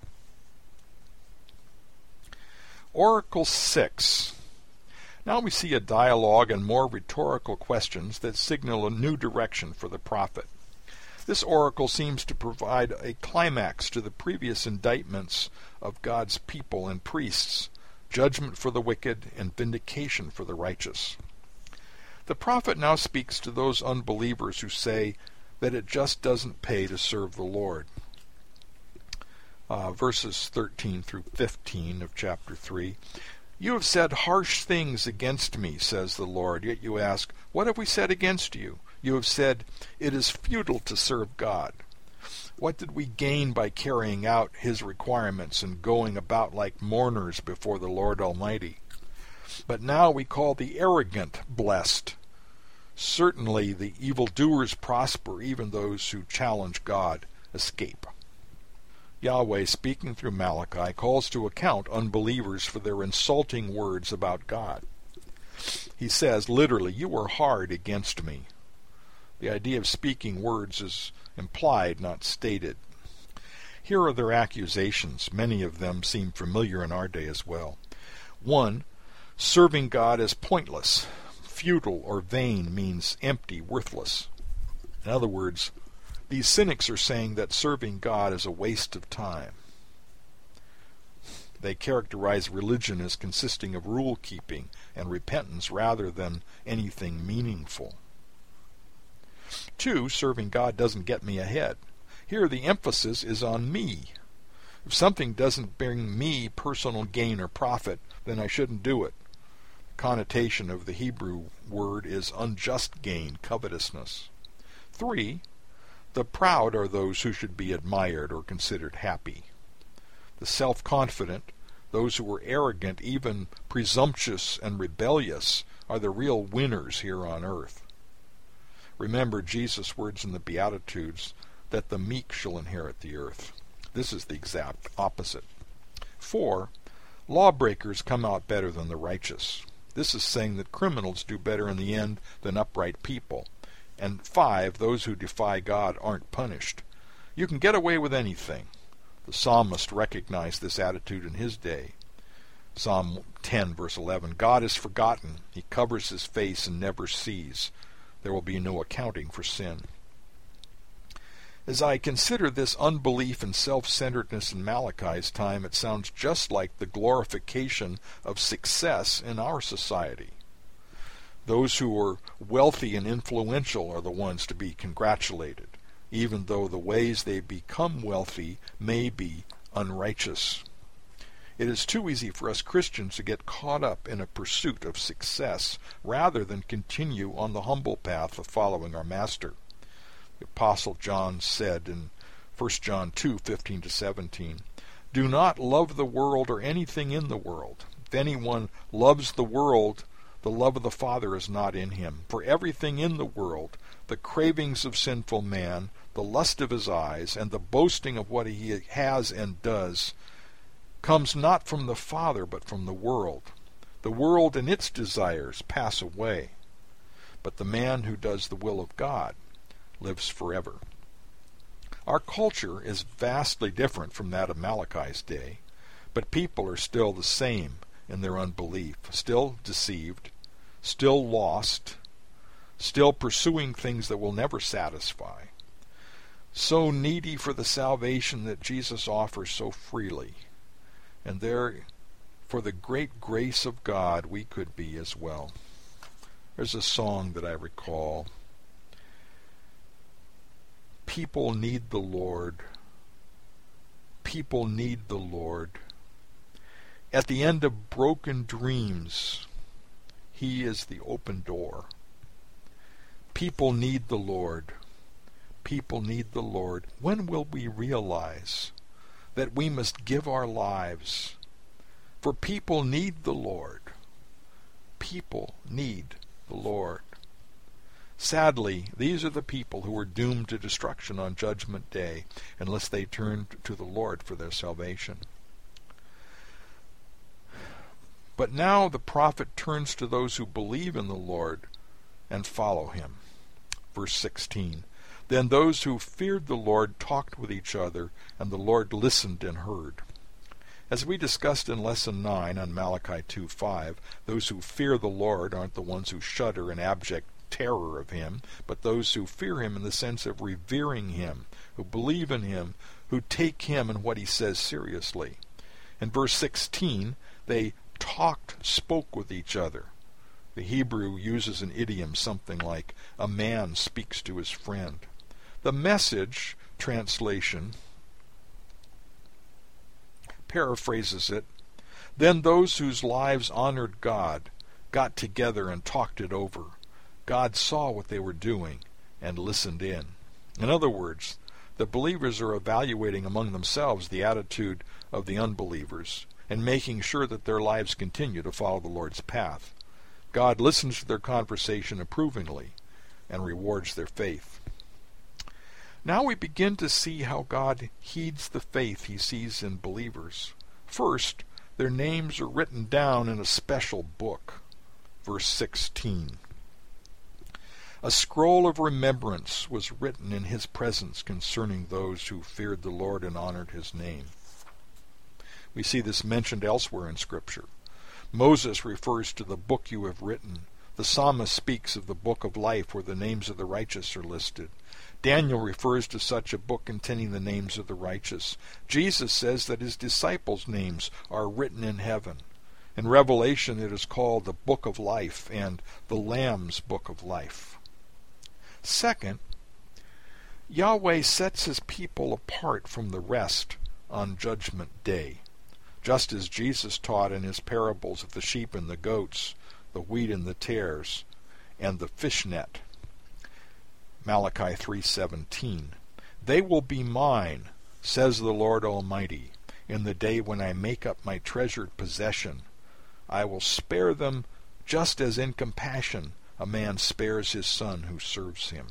Oracle six. Now we see a dialogue and more rhetorical questions that signal a new direction for the prophet. This oracle seems to provide a climax to the previous indictments of God's people and priests, judgment for the wicked and vindication for the righteous. The prophet now speaks to those unbelievers who say that it just doesn't pay to serve the Lord. Uh, verses thirteen through fifteen of chapter three. You have said harsh things against me, says the Lord, yet you ask, what have we said against you? You have said, it is futile to serve God. What did we gain by carrying out His requirements and going about like mourners before the Lord Almighty? But now we call the arrogant blessed. Certainly the evildoers prosper, even those who challenge God escape. Yahweh, speaking through Malachi, calls to account unbelievers for their insulting words about God. He says, literally, you are hard against me. The idea of speaking words is implied, not stated. Here are their accusations. Many of them seem familiar in our day as well. One, serving God is pointless. Futile or vain means empty, worthless. In other words, these cynics are saying that serving God is a waste of time. They characterize religion as consisting of rule-keeping and repentance rather than anything meaningful. Two, serving God doesn't get me ahead. Here the emphasis is on me. If something doesn't bring me personal gain or profit, then I shouldn't do it. The connotation of the Hebrew word is unjust gain, covetousness. Three, the proud are those who should be admired or considered happy. The self-confident, those who are arrogant, even presumptuous and rebellious, are the real winners here on earth. Remember Jesus' words in the Beatitudes that the meek shall inherit the earth. This is the exact opposite. Four, lawbreakers come out better than the righteous. This is saying that criminals do better in the end than upright people. And five, those who defy God aren't punished. You can get away with anything. The psalmist recognized this attitude in his day. Psalm ten, verse eleven, God is forgotten. He covers his face and never sees. There will be no accounting for sin. As I consider this unbelief and self-centeredness in Malachi's time, it sounds just like the glorification of success in our society. Those who are wealthy and influential are the ones to be congratulated, even though the ways they become wealthy may be unrighteous. It is too easy for us Christians to get caught up in a pursuit of success rather than continue on the humble path of following our Master. The Apostle John said in First John two, fifteen to seventeen, "Do not love the world or anything in the world. If anyone loves the world, the love of the Father is not in him. For everything in the world, the cravings of sinful man, the lust of his eyes, and the boasting of what he has and does, comes not from the Father, but from the world. The world and its desires pass away, but the man who does the will of God lives forever." Our culture is vastly different from that of Malachi's day, but people are still the same in their unbelief, still deceived, still lost, still pursuing things that will never satisfy, so needy for the salvation that Jesus offers so freely. And there, for the great grace of God, we could be as well. There's a song that I recall. People need the Lord. People need the Lord. At the end of broken dreams, He is the open door. People need the Lord. People need the Lord. When will we realize that we must give our lives? For people need the Lord. People need the Lord. Sadly, these are the people who are doomed to destruction on Judgment Day unless they turn to the Lord for their salvation. But now the prophet turns to those who believe in the Lord and follow him. Verse sixteen, "Then those who feared the Lord talked with each other, and the Lord listened and heard." As we discussed in Lesson nine on Malachi two five, those who fear the Lord aren't the ones who shudder in abject terror of Him, but those who fear Him in the sense of revering Him, who believe in Him, who take Him and what He says seriously. In verse sixteen, they talked, spoke with each other. The Hebrew uses an idiom, something like, "a man speaks to his friend." The Message translation paraphrases it, "Then those whose lives honored God got together and talked it over. God saw what they were doing and listened in." In other words, the believers are evaluating among themselves the attitude of the unbelievers and making sure that their lives continue to follow the Lord's path. God listens to their conversation approvingly and rewards their faith. Now we begin to see how God heeds the faith He sees in believers. First, their names are written down in a special book. Verse sixteen. "A scroll of remembrance was written in His presence concerning those who feared the Lord and honored His name." We see this mentioned elsewhere in Scripture. Moses refers to the book you have written. The psalmist speaks of the book of life where the names of the righteous are listed. Daniel refers to such a book containing the names of the righteous. Jesus says that his disciples' names are written in heaven. In Revelation it is called the Book of Life and the Lamb's Book of Life. Second, Yahweh sets his people apart from the rest on Judgment Day, just as Jesus taught in his parables of the sheep and the goats, the wheat and the tares, and the fishnet. Malachi three seventeen. They will be mine, says the Lord Almighty, in the day when I make up my treasured possession. I will spare them just as in compassion a man spares his son who serves him.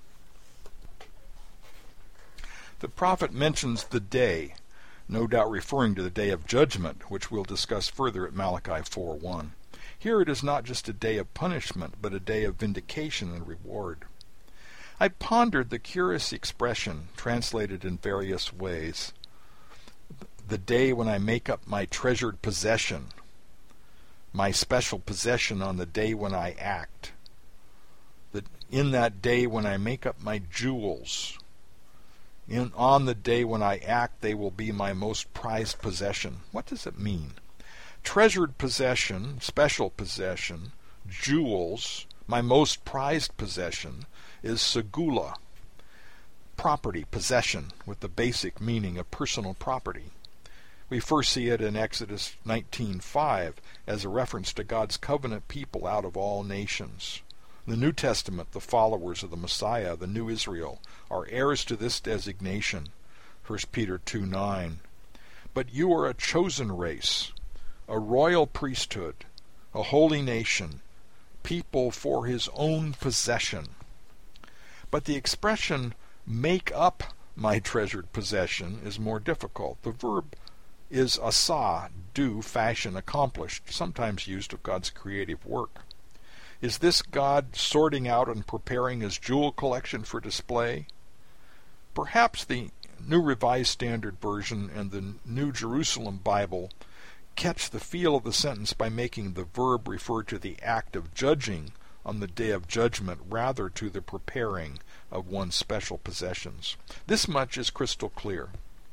The prophet mentions the day, no doubt referring to the day of judgment, which we'll discuss further at Malachi four one. Here it is not just a day of punishment, but a day of vindication and reward. I pondered the curious expression, translated in various ways, the day when I make up my treasured possession, my special possession on the day when I act, that in that day when I make up my jewels, in, on the day when I act, they will be my most prized possession. What does it mean? Treasured possession, special possession, jewels, my most prized possession, is segula, property, possession, with the basic meaning of personal property. We first see it in Exodus nineteen five as a reference to God's covenant people out of all nations. In the New Testament, the followers of the Messiah, the new Israel, are heirs to this designation. First Peter two nine. But you are a chosen race, a royal priesthood, a holy nation, people for his own possession. But the expression, make up my treasured possession, is more difficult. The verb is asa, do, fashion, accomplished, sometimes used of God's creative work. Is this God sorting out and preparing his jewel collection for display? Perhaps the New Revised Standard Version and the New Jerusalem Bible catch the feel of the sentence by making the verb refer to the act of judging on the day of judgment rather to the preparing of one's special possessions. This much is crystal clear.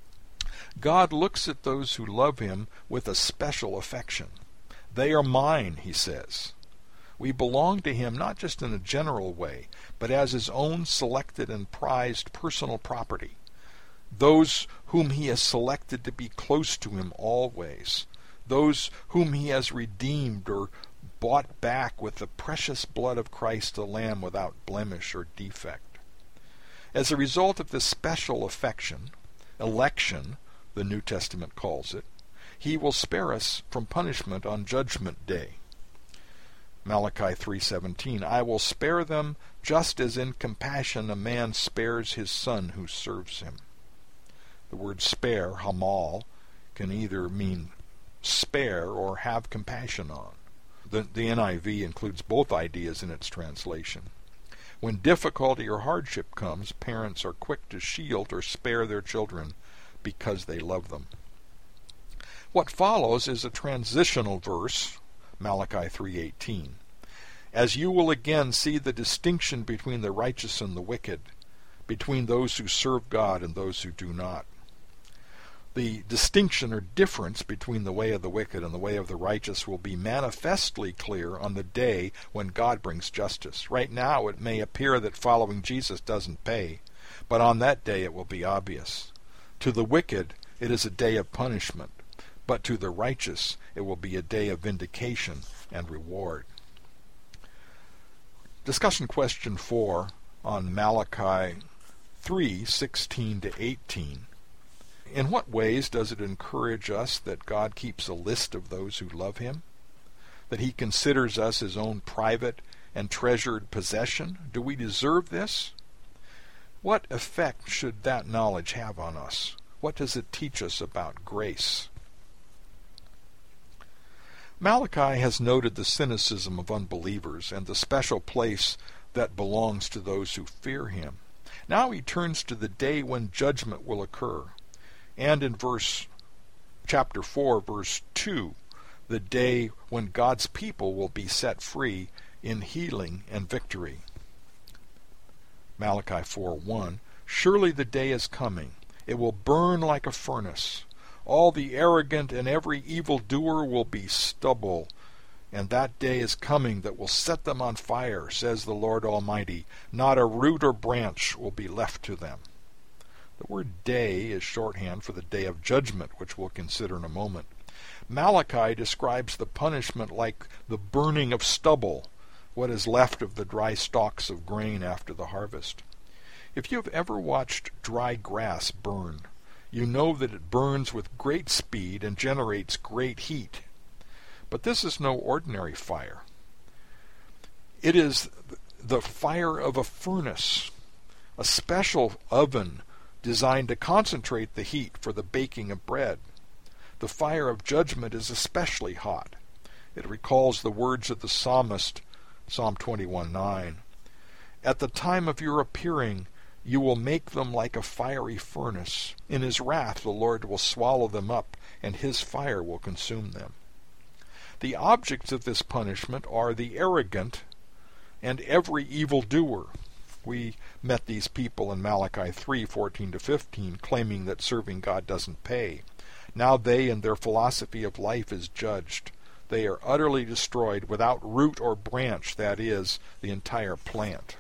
God looks at those who love him with a special affection. They are mine, he says. We belong to him not just in a general way, but as his own selected and prized personal property. Those whom he has selected to be close to him always. Those whom he has redeemed or bought back with the precious blood of Christ the Lamb without blemish or defect. As a result of this special affection, election, the New Testament calls it, he will spare us from punishment on Judgment Day. Malachi three seventeen, I will spare them just as in compassion a man spares his son who serves him. The word spare, hamal, can either mean spare or have compassion on. The, the N I V includes both ideas in its translation. When difficulty or hardship comes, parents are quick to shield or spare their children because they love them. What follows is a transitional verse, Malachi three eighteen. As you will again see the distinction between the righteous and the wicked, between those who serve God and those who do not. The distinction or difference between the way of the wicked and the way of the righteous will be manifestly clear on the day when God brings justice. Right now it may appear that following Jesus doesn't pay, but on that day it will be obvious. To the wicked it is a day of punishment, but to the righteous it will be a day of vindication and reward. Discussion question four on Malachi three sixteen to eighteen. In what ways does it encourage us that God keeps a list of those who love him? That he considers us his own private and treasured possession? Do we deserve this? What effect should that knowledge have on us? What does it teach us about grace? Malachi has noted the cynicism of unbelievers and the special place that belongs to those who fear him. Now he turns to the day when judgment will occur. And in verse chapter four, verse two, the day when God's people will be set free in healing and victory. Malachi four one, surely the day is coming. It will burn like a furnace. All the arrogant and every evildoer will be stubble. And that day is coming that will set them on fire, says the Lord Almighty. Not a root or branch will be left to them. The word day is shorthand for the day of judgment, which we'll consider in a moment. Malachi describes the punishment like the burning of stubble, what is left of the dry stalks of grain after the harvest. If you have ever watched dry grass burn, you know that it burns with great speed and generates great heat. But this is no ordinary fire. It is the fire of a furnace, a special oven designed to concentrate the heat for the baking of bread. The fire of judgment is especially hot. It recalls the words of the psalmist, Psalm twenty-one nine. At the time of your appearing, you will make them like a fiery furnace. In his wrath the Lord will swallow them up, and his fire will consume them. The objects of this punishment are the arrogant and every evildoer. We met these people in Malachi three fourteen to fifteen, claiming that serving God doesn't pay. Now they and their philosophy of life is judged. They are utterly destroyed without root or branch, that is, the entire plant.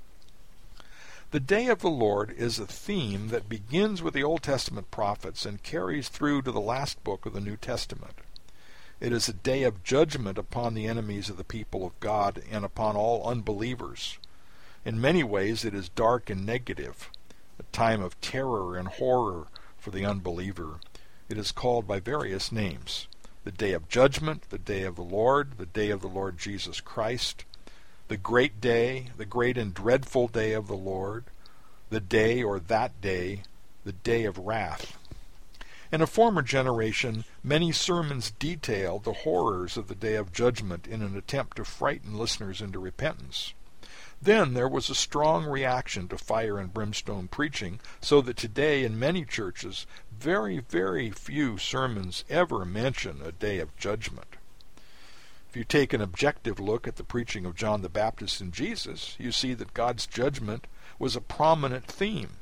The day of the Lord is a theme that begins with the Old Testament prophets and carries through to the last book of the New Testament. It is a day of judgment upon the enemies of the people of God and upon all unbelievers. In many ways it is dark and negative, a time of terror and horror for the unbeliever. It is called by various names: the day of judgment, the day of the Lord, the day of the Lord Jesus Christ, the great day, the great and dreadful day of the Lord, the day or that day, the day of wrath. In a former generation, many sermons detailed the horrors of the day of judgment in an attempt to frighten listeners into repentance. Then there was a strong reaction to fire and brimstone preaching, so that today in many churches, very, very few sermons ever mention a day of judgment. If you take an objective look at the preaching of John the Baptist and Jesus, you see that God's judgment was a prominent theme.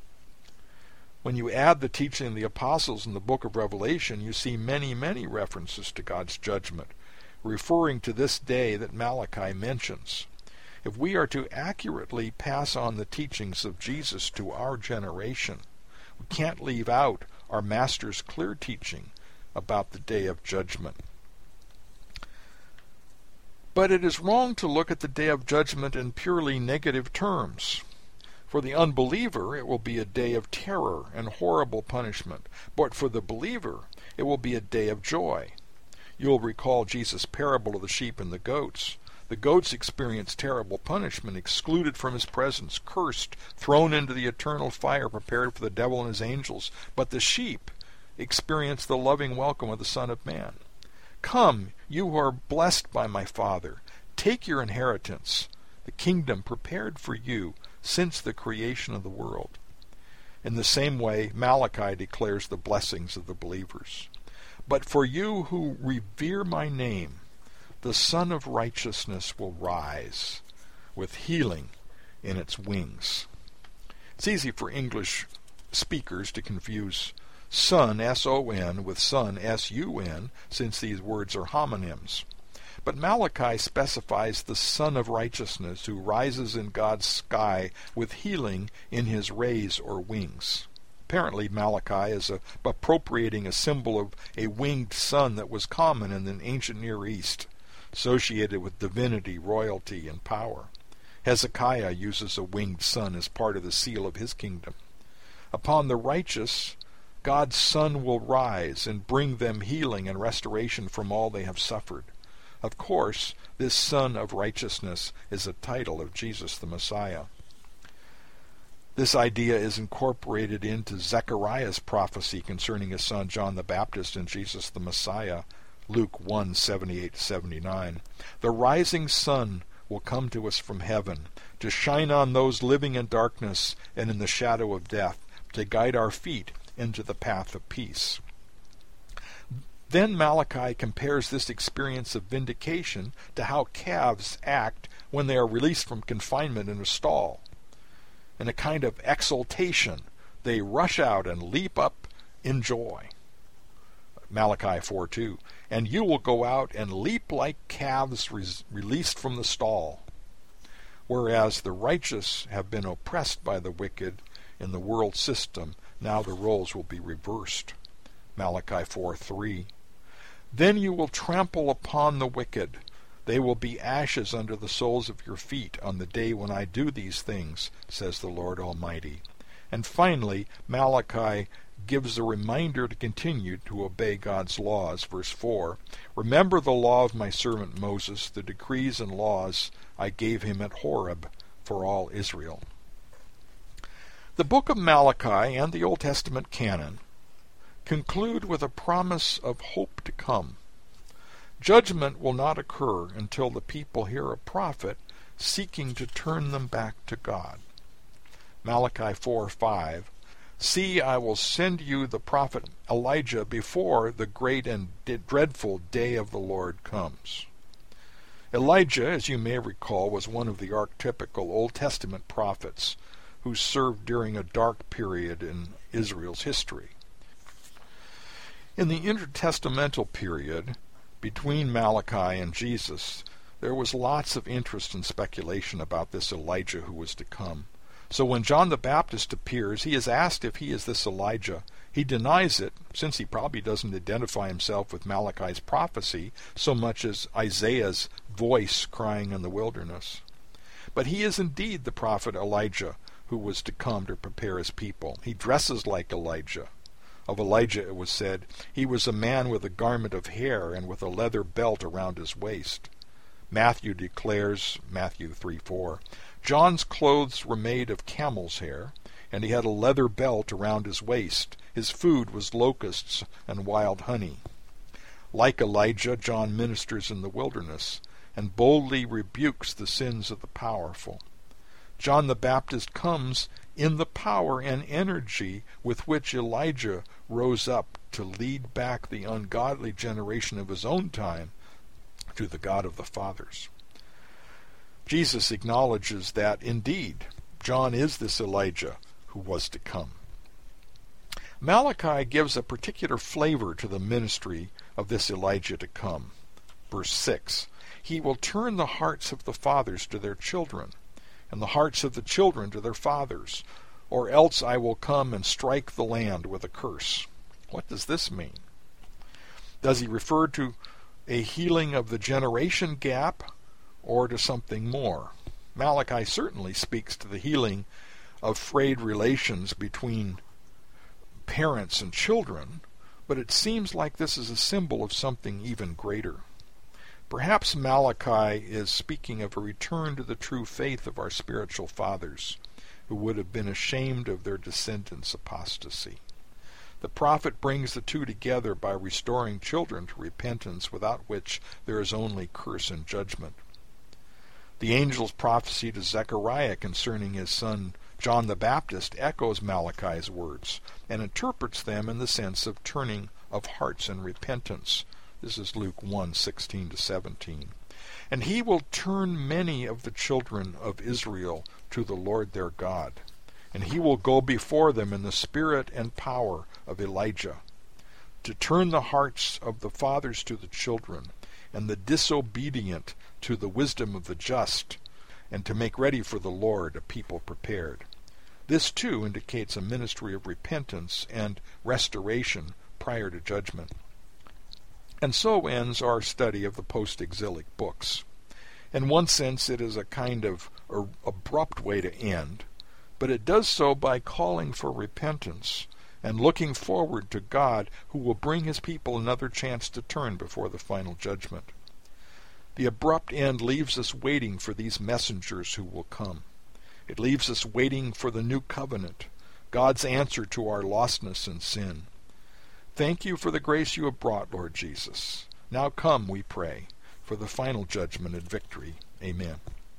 When you add the teaching of the apostles in the book of Revelation, you see many, many references to God's judgment, referring to this day that Malachi mentions. If we are to accurately pass on the teachings of Jesus to our generation, we can't leave out our Master's clear teaching about the day of judgment. But it is wrong to look at the day of judgment in purely negative terms. For the unbeliever, it will be a day of terror and horrible punishment. But for the believer, it will be a day of joy. You'll recall Jesus' parable of the sheep and the goats. The goats experienced terrible punishment, excluded from his presence, cursed, thrown into the eternal fire prepared for the devil and his angels. But the sheep experienced the loving welcome of the Son of Man. Come, you who are blessed by my Father, take your inheritance, the kingdom prepared for you since the creation of the world. In the same way, Malachi declares the blessings of the believers. But for you who revere my name, the Son of Righteousness will rise with healing in its wings. It's easy for English speakers to confuse Son, S O N, with Son, S U N, since these words are homonyms. But Malachi specifies the Son of Righteousness who rises in God's sky with healing in his rays or wings. Apparently Malachi is a, appropriating a symbol of a winged sun that was common in the ancient Near East, associated with divinity, royalty, and power. Hezekiah uses a winged sun as part of the seal of his kingdom. Upon the righteous, God's sun will rise and bring them healing and restoration from all they have suffered. Of course, this Son of Righteousness is a title of Jesus the Messiah. This idea is incorporated into Zechariah's prophecy concerning his son John the Baptist and Jesus the Messiah, Luke one seventy-eight to seventy-nine. The rising sun will come to us from heaven, to shine on those living in darkness and in the shadow of death, to guide our feet into the path of peace. Then Malachi compares this experience of vindication to how calves act when they are released from confinement in a stall. In a kind of exultation, they rush out and leap up in joy. Malachi four two, and you will go out and leap like calves re- released from the stall. Whereas the righteous have been oppressed by the wicked in the world system, now the roles will be reversed. Malachi four three. Then you will trample upon the wicked. They will be ashes under the soles of your feet on the day when I do these things, says the Lord Almighty. And finally, Malachi gives a reminder to continue to obey God's laws. Verse four, remember the law of my servant Moses, the decrees and laws I gave him at Horeb for all Israel. The book of Malachi and the Old Testament canon conclude with a promise of hope to come. Judgment will not occur until the people hear a prophet seeking to turn them back to God. Malachi four five, see, I will send you the prophet Elijah before the great and dreadful day of the Lord comes. Elijah, as you may recall, was one of the archetypical Old Testament prophets who served during a dark period in Israel's history. In the intertestamental period between Malachi and Jesus, there was lots of interest and speculation about this Elijah who was to come. So when John the Baptist appears, he is asked if he is this Elijah. He denies it, since he probably doesn't identify himself with Malachi's prophecy so much as Isaiah's voice crying in the wilderness. But he is indeed the prophet Elijah who was to come to prepare his people. He dresses like Elijah. Of Elijah it was said, he was a man with a garment of hair and with a leather belt around his waist. Matthew declares, Matthew three four, John's clothes were made of camel's hair, and he had a leather belt around his waist. His food was locusts and wild honey. Like Elijah, John ministers in the wilderness and boldly rebukes the sins of the powerful. John the Baptist comes in the power and energy with which Elijah rose up to lead back the ungodly generation of his own time to the God of the fathers. Jesus acknowledges that, indeed, John is this Elijah who was to come. Malachi gives a particular flavor to the ministry of this Elijah to come. Verse six, he will turn the hearts of the fathers to their children, and the hearts of the children to their fathers, or else I will come and strike the land with a curse. What does this mean? Does he refer to a healing of the generation gap, or to something more? Malachi certainly speaks to the healing of frayed relations between parents and children, but it seems like this is a symbol of something even greater. Perhaps Malachi is speaking of a return to the true faith of our spiritual fathers, who would have been ashamed of their descendants' apostasy. The prophet brings the two together by restoring children to repentance, without which there is only curse and judgment. The angel's prophecy to Zechariah concerning his son John the Baptist echoes Malachi's words and interprets them in the sense of turning of hearts and repentance. This is Luke one sixteen to seventeen. And he will turn many of the children of Israel to the Lord their God, and he will go before them in the spirit and power of Elijah, to turn the hearts of the fathers to the children, and the disobedient to the wisdom of the just, and to make ready for the Lord a people prepared. This too indicates a ministry of repentance and restoration prior to judgment. And so ends our study of the post-exilic books. In one sense, it is a kind of abrupt way to end, but it does so by calling for repentance and looking forward to God, who will bring his people another chance to turn before the final judgment. The abrupt end leaves us waiting for these messengers who will come. It leaves us waiting for the new covenant, God's answer to our lostness and sin. Thank you for the grace you have brought, Lord Jesus. Now come, we pray, for the final judgment and victory. Amen.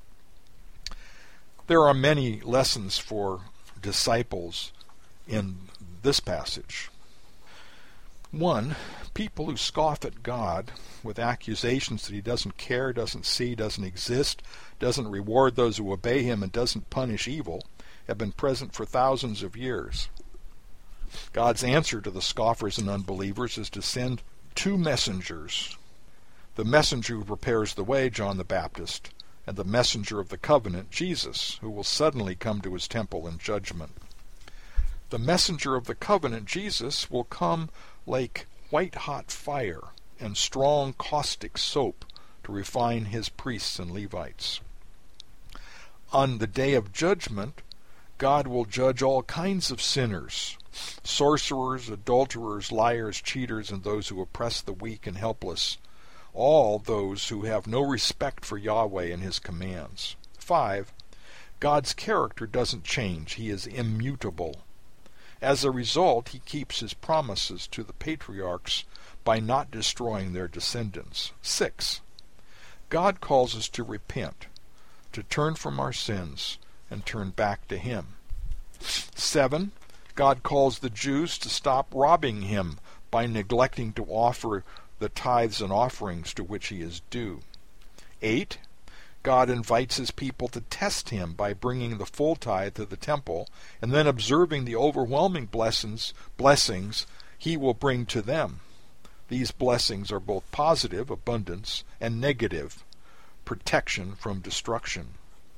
There are many lessons for disciples in this passage. One, people who scoff at God with accusations that he doesn't care, doesn't see, doesn't exist, doesn't reward those who obey him, and doesn't punish evil, have been present for thousands of years. God's answer to the scoffers and unbelievers is to send two messengers. The messenger who prepares the way, John the Baptist, and the messenger of the covenant, Jesus, who will suddenly come to his temple in judgment. The messenger of the covenant, Jesus, will come like white-hot fire and strong caustic soap to refine his priests and Levites. On the day of judgment, God will judge all kinds of sinners, sorcerers, adulterers, liars, cheaters, and those who oppress the weak and helpless, all those who have no respect for Yahweh and his commands. Five, God's character doesn't change. He is immutable. As a result, he keeps his promises to the patriarchs by not destroying their descendants. Six, God calls us to repent, to turn from our sins, and turn back to him. Seven, God calls the Jews to stop robbing him by neglecting to offer the tithes and offerings to which he is due. Eight, God invites his people to test him by bringing the full tithe to the temple and then observing the overwhelming blessings, blessings he will bring to them. These blessings are both positive, abundance, and negative, protection from destruction.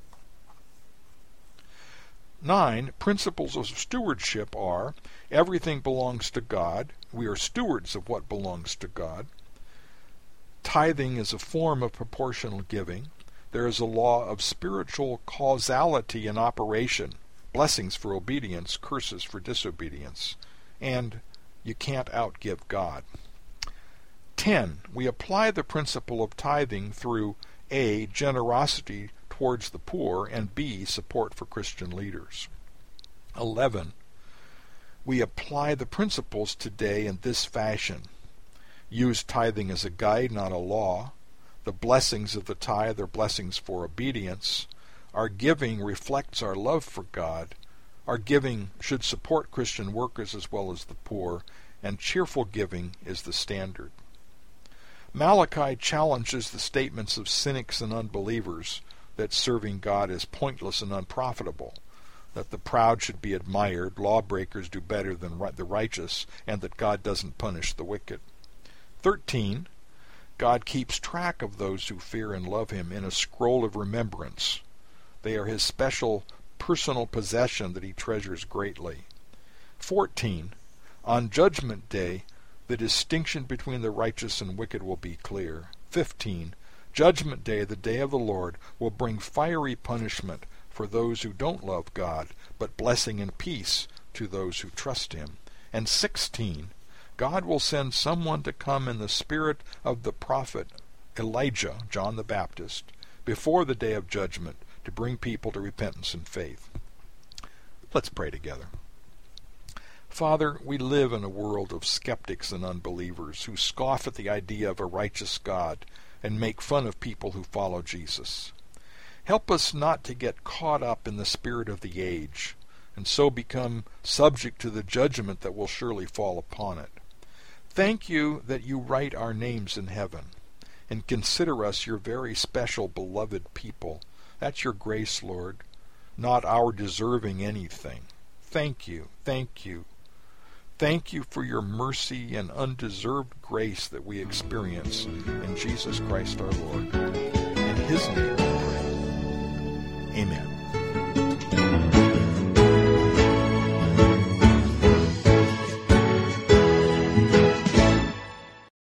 Nine, principles of stewardship are: everything belongs to God. We are stewards of what belongs to God. Tithing is a form of proportional giving. There is a law of spiritual causality in operation. Blessings for obedience, curses for disobedience. And you can't outgive God. Ten, we apply the principle of tithing through A, generosity towards the poor, and B, support for Christian leaders. Eleven, we apply the principles today in this fashion. Use tithing as a guide, not a law. The blessings of the tithe are blessings for obedience. Our giving reflects our love for God. Our giving should support Christian workers as well as the poor, and cheerful giving is the standard. Malachi challenges the statements of cynics and unbelievers that serving God is pointless and unprofitable, that the proud should be admired, lawbreakers do better than the righteous, and that God doesn't punish the wicked. Thirteen, God keeps track of those who fear and love him in a scroll of remembrance. They are his special personal possession that he treasures greatly. Fourteen, on Judgment Day, the distinction between the righteous and wicked will be clear. Fifteen, Judgment Day, the day of the Lord, will bring fiery punishment for those who don't love God, but blessing and peace to those who trust him. And sixteen, God will send someone to come in the spirit of the prophet Elijah, John the Baptist, before the day of judgment to bring people to repentance and faith. Let's pray together. Father, we live in a world of skeptics and unbelievers who scoff at the idea of a righteous God and make fun of people who follow Jesus. Help us not to get caught up in the spirit of the age, and so become subject to the judgment that will surely fall upon it. Thank you that you write our names in heaven, and consider us your very special beloved people. That's your grace, Lord, not our deserving anything. Thank you, thank you. Thank you for your mercy and undeserved grace that we experience in Jesus Christ our Lord. In his name we pray. Amen.